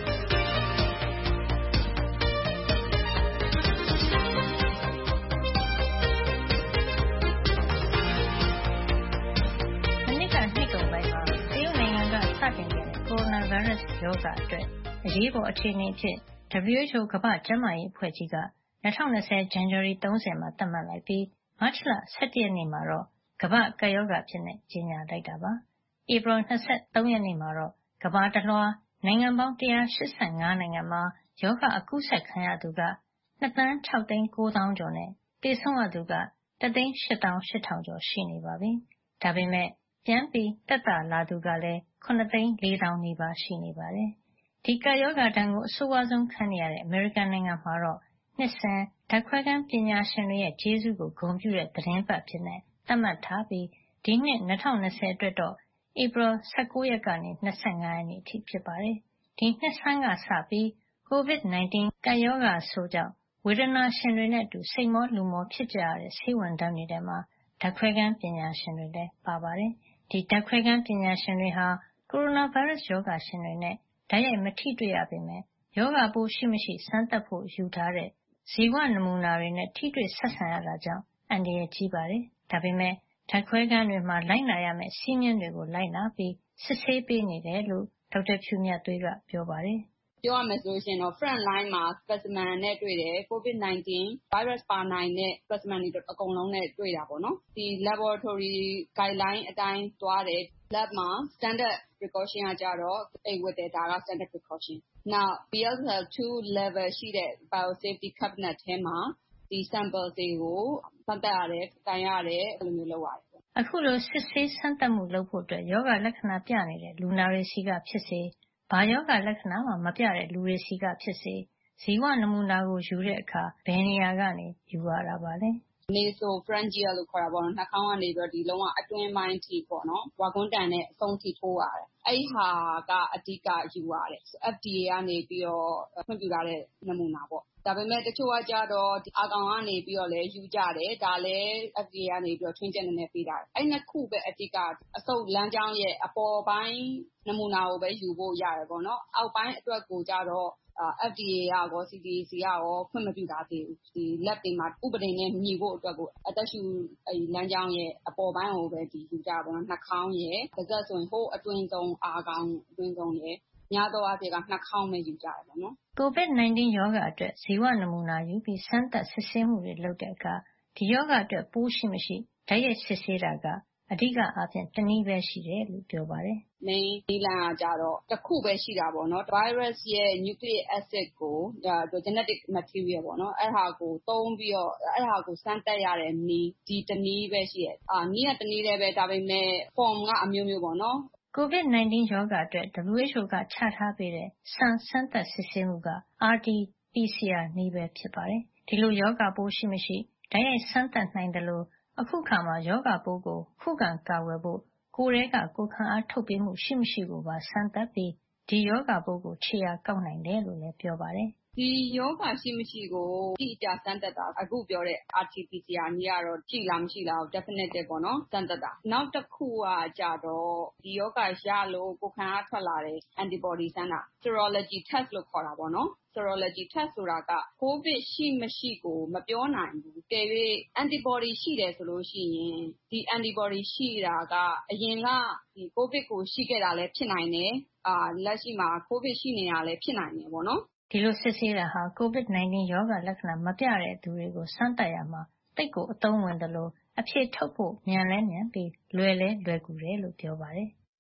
မနစ်ကနှစ်ကုန်ပိုင်းမှာတရုတ်နိုင်ငံကစတင်ခဲ့တဲ့ကိုရိုနာဗိုင်းရပ်စ်ရောဂါအတွက်အရေးပေါ်အခြေအနေအဖြစ် W H O ကမ္ဘာ့ကျန်းမာရေးအဖွဲ့ကြီးက၂၀၂၀ ဇန်နဝါရီ ၃၀ မှာသတ်မှတ်လိုက်ပြီးမတ်လ ၁၁ ရက်နေ့မှာတော့ကမ္ဘာ့ကပ်ရောဂါအဖြစ်ကြေညာလိုက်တာပါ။ဧပြီ ၂၃ ရက်နေ့မှာတော့ကမ္ဘာတလွှားနိုင်ငံပေါင်း၁၈၅ နိုင်ငံမှာရောဂါအကူးစက်ခံရသူက၂ သန်း ၆ သိန်း ၉ သောင်းကျော်နဲ့သေဆုံးရသူက၁ သိန်း ၈ သောင်း ၈ ထောင်ကျော်ရှိနေပါပြီ။ဒါပေမဲ့ပြန်ပြီးသက်သာလာသူကလည်း၇ သိန်း ၄ သောင်းနီးပါးရှိနေပါတယ်။ဒီကပ်ရောဂါဒဏ်ကိုအဆိုးဝါးဆုံးခံနေရတဲ့အမေရိကန်နိုင်ငံမှာတော့နှစ်စဉ်ဓာတ်ခွဲခန်းပညာရှင်တွေရဲ့ကျေးဇူးကိုဂုဏ်ပြုတဲ့သီတင်းပတ်အဖြစ်သတ်မှတ်ထားပြီးဒီနှစ်၂၀၂၀အတွက်တော့ဧပြီ ၁၉ ရက်ကနေ၂၅ ရက်နေ့အထိဖြစ်ပါတယ်။ဒီနှစ်ဆန်းကစပြီးကိုဗစ် ၁၉ ကပ်ရောဂါဆိုးကြောင့်ဝေဒနာရှင်တွေနဲ့အတူစိတ်မောလူမောဖြစ်ကြရတဲ့ဆေးဝန်ထမ်းတွေထဲမှာဓာတ်ခွဲခန်းပညာရှင်တွေလည်းပါပါတယ်။ဒီဓာတ်ခွဲခန်းပညာရှင်တွေဟာကိုရိုနာဗိုင်းရပ်စ်ရောဂါရှင်တွေနဲ့တိုက်ရိုက်မထိတွေ့ရပေမဲ့ရောဂါပိုးရှိမရှိစမ်းသပ်ဖို့ယူထားတဲ့ဇီဝနမူနာတွေနဲ့ထိတွေ့ဆက်ဆံရတာကြောင့်အန္တရာယ်ကြီးပါတယ်။ဒါပေမဲ့ဓာတ်ခွဲခန်းတွေမှာလိုက်နာရမယ့်စည်းမျဉ်းတွေကိုလိုက်နာပြီးစစ်ဆေးပေးနေတယ်လို့ဒေါက်တာဖြူမြတ်သွေးကပြောပါတယ်။ပြောရမယ်ဆိုရင်တော့ front line မှာ specimen နဲ့တွေ့တယ် ကိုဗစ် ၁၉ virus ပါနိုင်တဲ့ specimen တွေအကုန်လုံးနဲ့တွေ့တာပေါ့နော်ဒီ laboratory guideline အတိုင်းသွားတယ် lab မှာ standard precaution ကကြတော့အိတ်ဝတ်တယ်ဒါက standard precaution နောက် B S L two level ရှိတဲ့ biosafety cabinet ထဲမှာဒီ sample တွေကိုစမ်းသပ်ရတယ်တိုင်ရတယ်အဲ့လိုမျိုးလုပ်ရတယ်အခုလိုစစ်ဆေးစမ်းသပ်မှုလုပ်ဖို့အတွက်ယောဂလက္ခဏာပြနေတဲ့လူနာတွေစီကဖြစ်စေဘာယောဂလက္ခဏာမှမပြတဲ့လူတွေစီကဖြစ်စေဇီဝနမူနာကိုယူတဲ့အခါဘယ်နေရာကနေယူရတာပါလဲ nasopharyngeal လို့ခေါ်တာပေါ့နော်နှာခေါင်းကနေပြီးတော့ဒီလုံးဝအတွင်းပိုင်းထိပေါ့နော်ဝါကွန်းတန်နဲ့အဆုံးထိထိုးရတယ်အဲ့ဟာကအဓိကယူရတယ် F D A ကနေပြီးတော့ခွင့်ပြုထားတဲ့နမူနာပေါ့ဒါပေမဲ့တချို့ကကြတော့အာကောင်ကနေပြီးတော့လည်းယူကြတယ်ဒါလည်း F D A ကနေပြီးတော့ထွင်းချက်နည်းနည်းပေးတာအဲ့နှစ်ခုပဲအဓိကအဆုတ်လမ်းကြောင်းရဲ့အပေါ်ပိုင်းနမူနာကိုပဲယူဖို့ရတယ်ပေါ့နော်အောက်ပိုင်းအတွက်ကိုကြတော့ F D A ကရော C D C ကရောခွင့်မပြုထားသေးဘူးဒီ lab တွေမှာဥပဒေနဲ့ညီဖို့အတွက်ကိုအသက်ရှူလမ်းကြောင်းရဲ့အပေါ်ပိုင်းကိုပဲဒီယူကြပါတော့နှာခေါင်းရဲ့ပါးစပ်ဆိုရင်ဟိုအတွင်းဆုံးအာကောင်အတွင်းဆုံးရဲ့များသောအားဖြင့်ကနှာခေါင်းနဲ့ယူကြတယ်ပေါ့နော်ကိုဗစ် ၁၉ ရောဂါအတွက်ဇီဝနမူနာယူပြီးစမ်းသပ်စစ်ဆေးမှုတွေလုပ်တဲ့အခါဒီရောဂါအတွက်ပိုးရှိမရှိဓာတ်ရိုက်စစ်ဆေးတာကအဓိကအားဖြင့်တနည်းပဲရှိတယ်လို့ပြောပါတယ် main ဒီလန်ကကြတော့တစ်ခုပဲရှိတာပေါ့နော် virus ရဲ့ nucleic acid ကိုဒါ genetic material ပေါ့နော်အဲ့ဟာကိုသုံးပြီးတော့အဲ့ဟာကိုစမ်းသပ်ရတဲ့နည်းဒီတနည်းပဲရှိတယ်အာနည်းကတနည်းလည်းပဲဒါပေမဲ့ form ကအမျိုးမျိုးပေါ့နော်ကိုဗစ် ၁၉ ရောဂါအတွက် W H O ကချထားပေးတဲ့စမ်းစမ်းသပ်စစ်ဆေးမှုက R T P C R နည်းပဲဖြစ်ပါတယ်ဒီလိုယောဂပိုးရှိမရှိဓာတ်ရိုက်စမ်းသပ်နိုင်တယ်လို့အခုခါမှာယောဂပိုးကိုခုခံကာကွယ်ဖို့ကိုယ်ထဲကကိုယ်ခံအားထုတ်ပေးမှုရှိမရှိကိုပါစမ်းသပ်ပြီးဒီယောဂပိုးကိုခြေရာကောက်နိုင်တယ်လို့လည်းပြောပါတယ်ဒီယောဂရှိမရှိကိုအတိအကျစမ်းသပ်တာအခုပြောတဲ့ R T P C R နည်းကတော့ရှိလားမရှိလား definitive ပေါ့နော်စမ်းသပ်တာနောက်တစ်ခုကကြတော့ဒီယောဂရလို့ကိုယ်ခံအားထွက်လာတဲ့ antibody စမ်းတာ serology test လို့ခေါ်တာပေါ့နော် serology test ဆိုတာက COVID ရှိမရှိကိုမပြောနိုင်ဘူး။ကဲ၍ antibody ရှိတယ်ဆိုလို့ရှိရင်ဒီ antibody ရှိတာကအရင်ကဒီ COVID ကိုရှိခဲ့တာလည်းဖြစ်နိုင်တယ်။အာလက်ရှိမှာ COVID ရှိနေတာလည်းဖြစ်နိုင်တယ်ပေါ့နော်။ဒီလိုစစ်ဆေးတာဟာကိုဗစ် ၁၉ ရောဂါလက္ခဏာမပြတဲ့သူတွေကိုစမ်းသပ်ရမှာတိတ်ကိုအသုံးဝင်တယ်လို့အဖြေထုတ်ဖို့မြန်လဲမြန်ပြီးလွယ်လဲလွယ်ကူတယ်လို့ပြောပါတယ်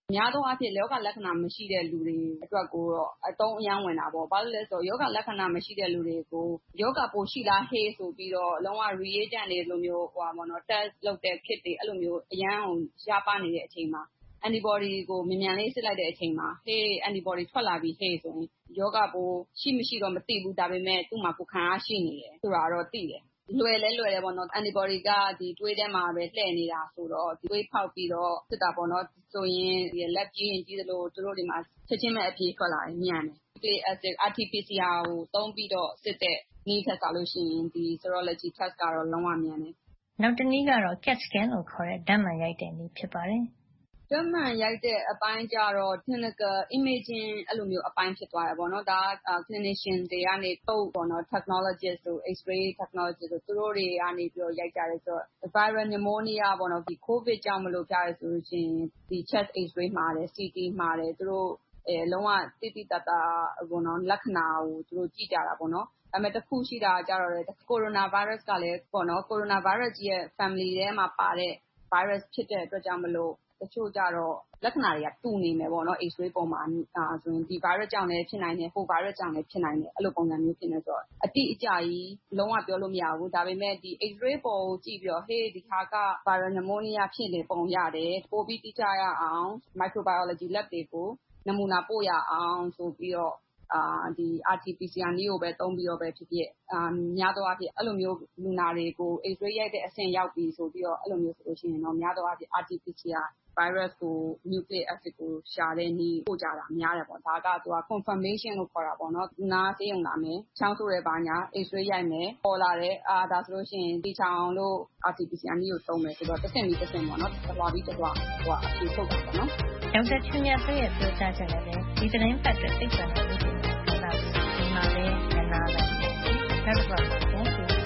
များသောအားဖြင့်ယောဂလက္ခဏာမရှိတဲ့လူတွေအတွက်ကိုတော့အသုံးအယမ်းဝင်တာပေါ့။ဘာလို့လဲဆိုတော့ယောဂလက္ခဏာမရှိတဲ့လူတွေကိုယောဂပိုးရှိလားဟေးဆိုပြီးတော့လုံးဝ reagent တွေလိုမျိုး test လုပ်တဲ့ kit တွေအဲ့လိုမျိုးအရမ်းကိုရှားပါးနေတဲ့အချိန်မှာ antibody ကိုမြန်မြန်လေးစစ်လိုက်တဲ့အချိန်မှာဟေး antibody ထွက်လာပြီဟေးဆိုရင်ယောဂပိုးရှိမရှိတော့မသိဘူး။ဒါပေမဲ့သူ့မှာကိုယ်ခံအားရှိနေတယ်ဆိုတာတော့သိတယ်။လွယ်လဲလွယ်တယ်ပေါ့နော် antibody ကဒီသွေးထဲမှာပဲလှည့်နေတာဆိုတော့သွေးဖောက်ပြီးတော့စစ်တာပေါ့နော်ဆိုရင် lab ကြည့်ရင်ကြည့်သလိုသူတို့တွေမှာချက်ချင်းပဲအဖြေထွက်လာတယ်မြန်တယ် nucleic acid R T P C R ကိုသုံးပြီးတော့စစ်တဲ့နည်းထက်ဆိုလို့ရှိရင်ဒီ serology test ကတော့လုံးဝမြန်တယ်နောက်တနည်းကတော့ cat scan လို့ခေါ်တဲ့ဓာတ်မှန်ရိုက်တဲ့နည်းဖြစ်ပါတယ်ဓာတ်မှန်ရိုက်တဲ့အပိုင်းကျတော့ clinical imaging အဲ့လိုမျိုးအပိုင်းဖြစ်သွားတယ်ပေါ့နော်ဒါက clinician တွေကနေပုတ်ပေါ့နော် technologist တို့ x-ray technologist တို့သူတို့တွေကနေပြီးတော့ရိုက်ကြတယ်ဆိုတော့ viral pneumonia ပေါ့နော်ဒီ covid ကြောင့်မလို့ပြရဆိုလို့ရှိရင်ဒီ chest x-ray မှာတယ် C T မှာတယ်သူတို့အဲလုံးဝတိတိတတ်တာပေါ့နော်လက္ခဏာကိုသူတို့ကြည့်ကြတာပေါ့နော်ဒါပေမဲ့တစ်ခုရှိတာကြတော့လေ coronavirus ကလည်းပေါ့နော် coronavirus ကြီးရဲ့ family ထဲမှာပါတဲ့ virus ဖြစ်တဲ့အတွက်ကြောင့်မလို့တချို့ကြတော့လက္ခဏာတွေကတူနေမယ်ပေါ့နော် x-ray ပုံမှာဆိုရင်ဒီ virus ကြောင့်လည်းဖြစ်နိုင်တယ်ဟို virus ကြောင့်လည်းဖြစ်နိုင်တယ်အဲ့လိုပုံစံမျိုးဖြစ်နေဆိုတော့အတိအကျကြီးလုံးဝပြောလို့မရဘူးဒါပေမဲ့ဒီ x-ray ပုံကိုကြည့်ပြီးတော့ဟေးဒီဟာက viral pneumonia ဖြစ်နေပုံရတယ်ပိုပြီးတိကျရအောင် microbiology lab တွေကိုနမူနာပို့ရအောင်ဆိုပြီးတော့အာဒီ R T P C R နည်းကိုပဲသုံးပြီးတော့ပဲဖြစ်ဖြစ်အာများသောအားဖြင့်အဲ့လိုမျိုးလူနာတွေကို x-ray ရိုက်တဲ့အဆင့်ရောက်ပြီဆိုပြီးတော့အဲ့လိုမျိုးဆိုလို့ရှိရင်တော့များသောအားဖြင့် R T P C R virus ကို nucleic acid ကိုရှာတဲ့နည်းပို့ကြတာများတယ်ပေါ့ဒါကသူက confirmation လို့ခေါ်တာပေါ့နော်လူနာဆေးရုံလာမယ်ချောင်းဆိုးတယ်ပါညာ x-ray ရိုက်မယ်ပေါ်လာတယ်အာဒါဆိုလို့ရှိရင်ဒီချောင်းလို့ R T P C R နည်းကိုသုံးမယ်ဆိုတော့တစ်ဆင့်ပြီးတစ်ဆင့်ပေါ့နော်တစ်လွှာပြီးတစ်လွှာဟိုအဖြေထုတ်တာပေါ့နော်ဒေါက်တာချွန်မြတ်သွေးရဲ့ပြောကြားချက်နဲ့ပဲဒီသတင်းပတ်အတွက်သိပ္ပံနဲ့ဥပဒေကလာပြီးဒီမှာပဲညနာလိုက်နောက်တစ်ပတ်ပြန်တွေ့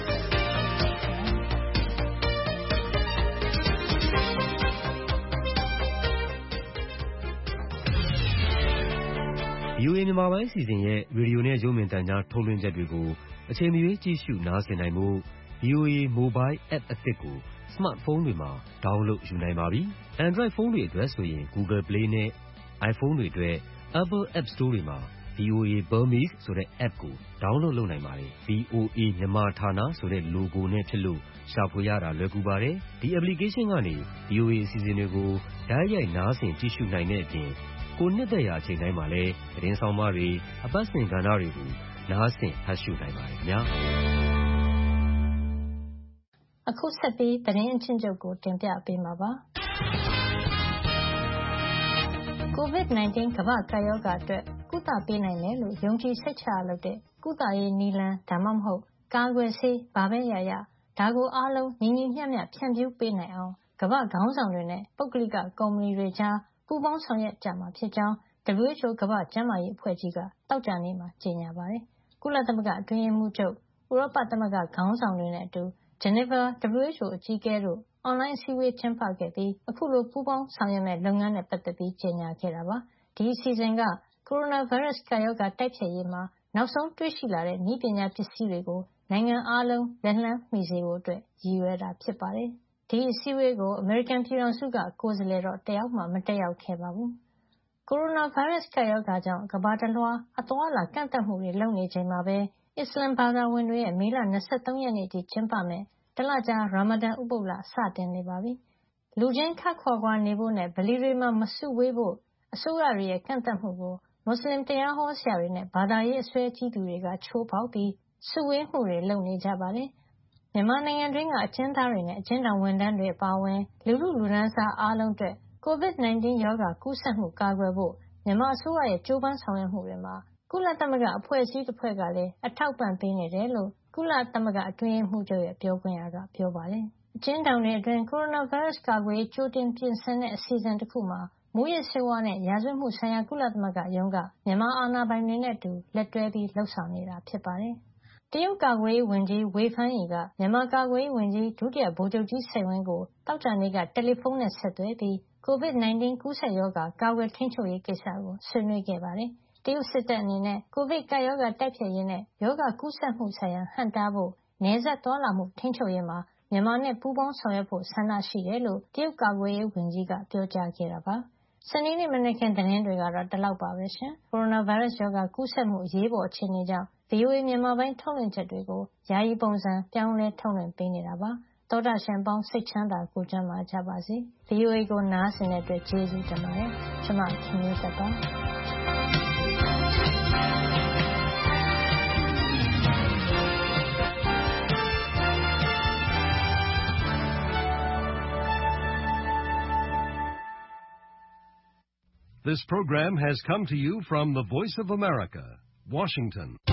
ဗီအိုအေ မြန်မာပိုင်းအစီအစဉ်ရဲ့ရေဒီယိုနဲ့ရုပ်မြင်သံကြားထုတ်လွှင့်ချက်တွေကိုအချိန်မရွေးကြည့်ရှုနားဆင်နိုင်ဖို့ ဗီအိုအေ Mobile App အသစ်ကို စမတ်ဖုန်းတွေမှာ download ယူနိုင်ပါပြီ။ Android ဖုန်းတွေအတွက်ဆိုရင် Google Play နဲ့ iPhone တွေအတွက် Apple App Store တွေမှာ ဗီအိုအေ Burmese ဆိုတဲ့ app ကို download လုပ်နိုင်ပါတယ်။ ဗီအိုအေ မြန်မာဌာနဆိုတဲ့ logo နဲ့ဖြစ်လို့ရှာဖွေရတာလွယ်ကူပါတယ်။ဒီ application ကနေ ဗီအိုအေအစီအစဉ်တွေကိုတိုက်ရိုက်နားဆင်ကြည့်ရှုနိုင်တဲ့အပြင်ကိုနှစ်သက်ရာအချိန်တိုင်းမှာလည်းသတင်းဆောင်မတွေအပတ်စဉ်ကဏ္ဍတွေကိုနားဆင်ဖတ်ရှုနိုင်ပါတယ်ခင်ဗျာအခုဆက်ပြီးသတင်းအချင်းချုပ်ကိုတင်ပြပေးမှာပါ COVID nineteen ကမ္ဘာ့ကပ်ရောဂါအတွက်ကုသပေးနိုင်တယ်လို့ယုံကြည်စိတ်ချရလို့တဲ့ကုသရေးနည်းလမ်းဒါမှမဟုတ်ကာကွယ်ဆေးဘာပဲရရဒါကိုအားလုံးညီညီမျှမျှဖြန့်ဖြူးပေးနိုင်အောင်ကမ္ဘာ့ခေါင်းဆောင်တွေနဲ့ပုဂ္ဂလိကကုမ္ပဏီတွေကြားပူးပေါင်းဆောင်ရွက်ကြမှာဖြစ်ကြောင်း W H O ကမ္ဘာ့ကျန်းမာရေးအဖွဲ့ကြီးကတောက်ကြနေ့မှာကြေညာပါတယ်။ကုလသမဂ္ဂအတွင်းရေးမှူးချုပ်ဥရောပသမဂ္ဂခေါင်းဆောင်တွေနဲ့အတူ Geneva W H O အကြီးအကဲတို့အွန်လိုင်းအစည်းအဝေးကျင်းပခဲ့ပြီးအခုလိုပူးပေါင်းဆောင်ရွက်မဲ့လုပ်ငန်းနဲ့ပတ်သက်ပြီးကြေညာခဲ့တာပါ။ဒီအစီအစဉ်ကကိုရိုနာဗိုင်းရပ်စ်ကပ်ရောဂါတိုက်ဖျက်ရေးမှာနောက်ဆုံးတွေ့ရှိလာတဲ့နည်းပညာပစ္စည်းတွေကိုနိုင်ငံအားလုံးလက်လှမ်းမီစေဖို့အတွက်ရည်ရွယ်တာဖြစ်ပါတယ်။ဒီအစည်းအဝေးကိုအမေရိကန်ပြည်ထောင်စုကကိုယ်စားလှယ်တော့တယောက်မှမတက်ရောက်ခဲ့ပါဘူး။ကိုရိုနာဗိုင်းရပ်စ်ကပ်ရောဂါကြောင့်ကမ္ဘာတလွှားအသွားအလာကန့်သတ်မှုတွေလုပ်နေချိန်မှာပဲအစ္စလမ်ဘာသာဝင်တွေရဲ့မေလ၂၃ရက်နေ့ထိကျင်းပမယ့်တလကြာရာမဒန်ဥပုသ်လစတင်နေပါပြီ။လူချင်းခပ်ခွာခွာနေဖို့နဲ့ဗလီတွေမှာမစုဝေးဖို့အစိုးရတွေရဲ့ကန့်သတ်မှုကိုမွတ်စလင်တရားဟောဆရာတွေနဲ့ဘာသာရေးအစွဲကြီးသူတွေကချိုးဖောက်ပြီးစုဝေးမှုတွေလုပ်နေကြပါတယ်။မြန်မာနိုင်ငံတွင်းကအကျဉ်းသားတွေနဲ့အကျဉ်းထောင်ဝန်ထမ်းတွေအပါအဝင်လူလူလူဒန်းစားအားလုံးအတွက် COVID nineteen ရောဂါကူးစက်မှုကာကွယ်ဖို့မြန်မာအစိုးရရဲ့ကြိုးပမ်းဆောင်ရွက်မှုတွေမှာကုလသမဂ္ဂအဖွဲ့အစည်းတစ်ဖွဲ့ကလည်းအထောက်ပံ့ပေးနေတယ်လို့ကုလသမဂ္ဂအတွင်းရေးမှူးချုပ်ရဲ့ပြောခွင့်ရကပြောပါတယ်။အကျဉ်းထောင်တွေအတွင်းကိုရိုနာဗိုင်းရပ်စ်ကာကွယ်ရေးကြိုတင်ပြင်ဆင်တဲ့အစီအစဉ်တစ်ခုမှာမူးယစ်ဆေးဝါးနဲ့ရာဇဝတ်မှုဆိုင်ရာကုလသမဂ္ဂရုံးကမြန်မာအာဏာပိုင်တွေနဲ့အတူလက်တွဲပြီးလှုပ်ဆောင်နေတာဖြစ်ပါတယ်။တရုတ်ကာကွယ်ရေးဝန်ကြီးဝေဖန်ရီကမြန်မာကာကွယ်ရေးဝန်ကြီးဒုတိယဗိုလ်ချုပ်ကြီးစိန်ဝင်းကိုတောက်ကြနေ့ကတယ်လီဖုန်းနဲ့ဆက်သွယ်ပြီး COVID nineteen ကူးစက်ရောဂါကာကွယ်ထိန်းချုပ်ရေးကိစ္စကိုဆွေးနွေးခဲ့ပါတယ်။တရုတ်စစ်တပ်အနေနဲ့ကိုဗစ်ကပ်ရောဂါတိုက်ဖျက်ရေးနဲ့ရောဂါကူးစက်မှုဆိုင်ရာဟန့်တားဖို့နယ်စပ်သွားလာမှုထိန်းချုပ်ရေးမှာမြန်မာနဲ့ပူးပေါင်းဆောင်ရွက်ဖို့ဆန္ဒရှိတယ်လို့တရုတ်ကာကွယ်ရေးဝန်ကြီးကပြောကြားခဲ့တာပါစနေနေ့မနက်ခင်းသတင်းတွေကတော့ဒီလောက်ပါပဲရှင်ကိုရိုနာဗိုင်းရပ်စ်ရောဂါကူးစက်မှုအရေးပေါ်အခြေအနေကြောင့် ဗွီအိုအေ မြန်မာပိုင်းထုတ်လွှင့်ချက်တွေကိုယာယီပုံစံပြောင်းလဲထုတ်လွှင့်ပေးနေတာပါသောတာရှင်ပေါင်းစိတ်ချမ်းသာကိုကျန်းမာကြပါစေ ဗွီအိုအေ ကိုနားဆင်တဲ့အတွက်ကျေးဇူးတင်ပါတယ်ကျွန်မခင်မျိုးသက်ပါ This program has come to you from the Voice of America, Washington.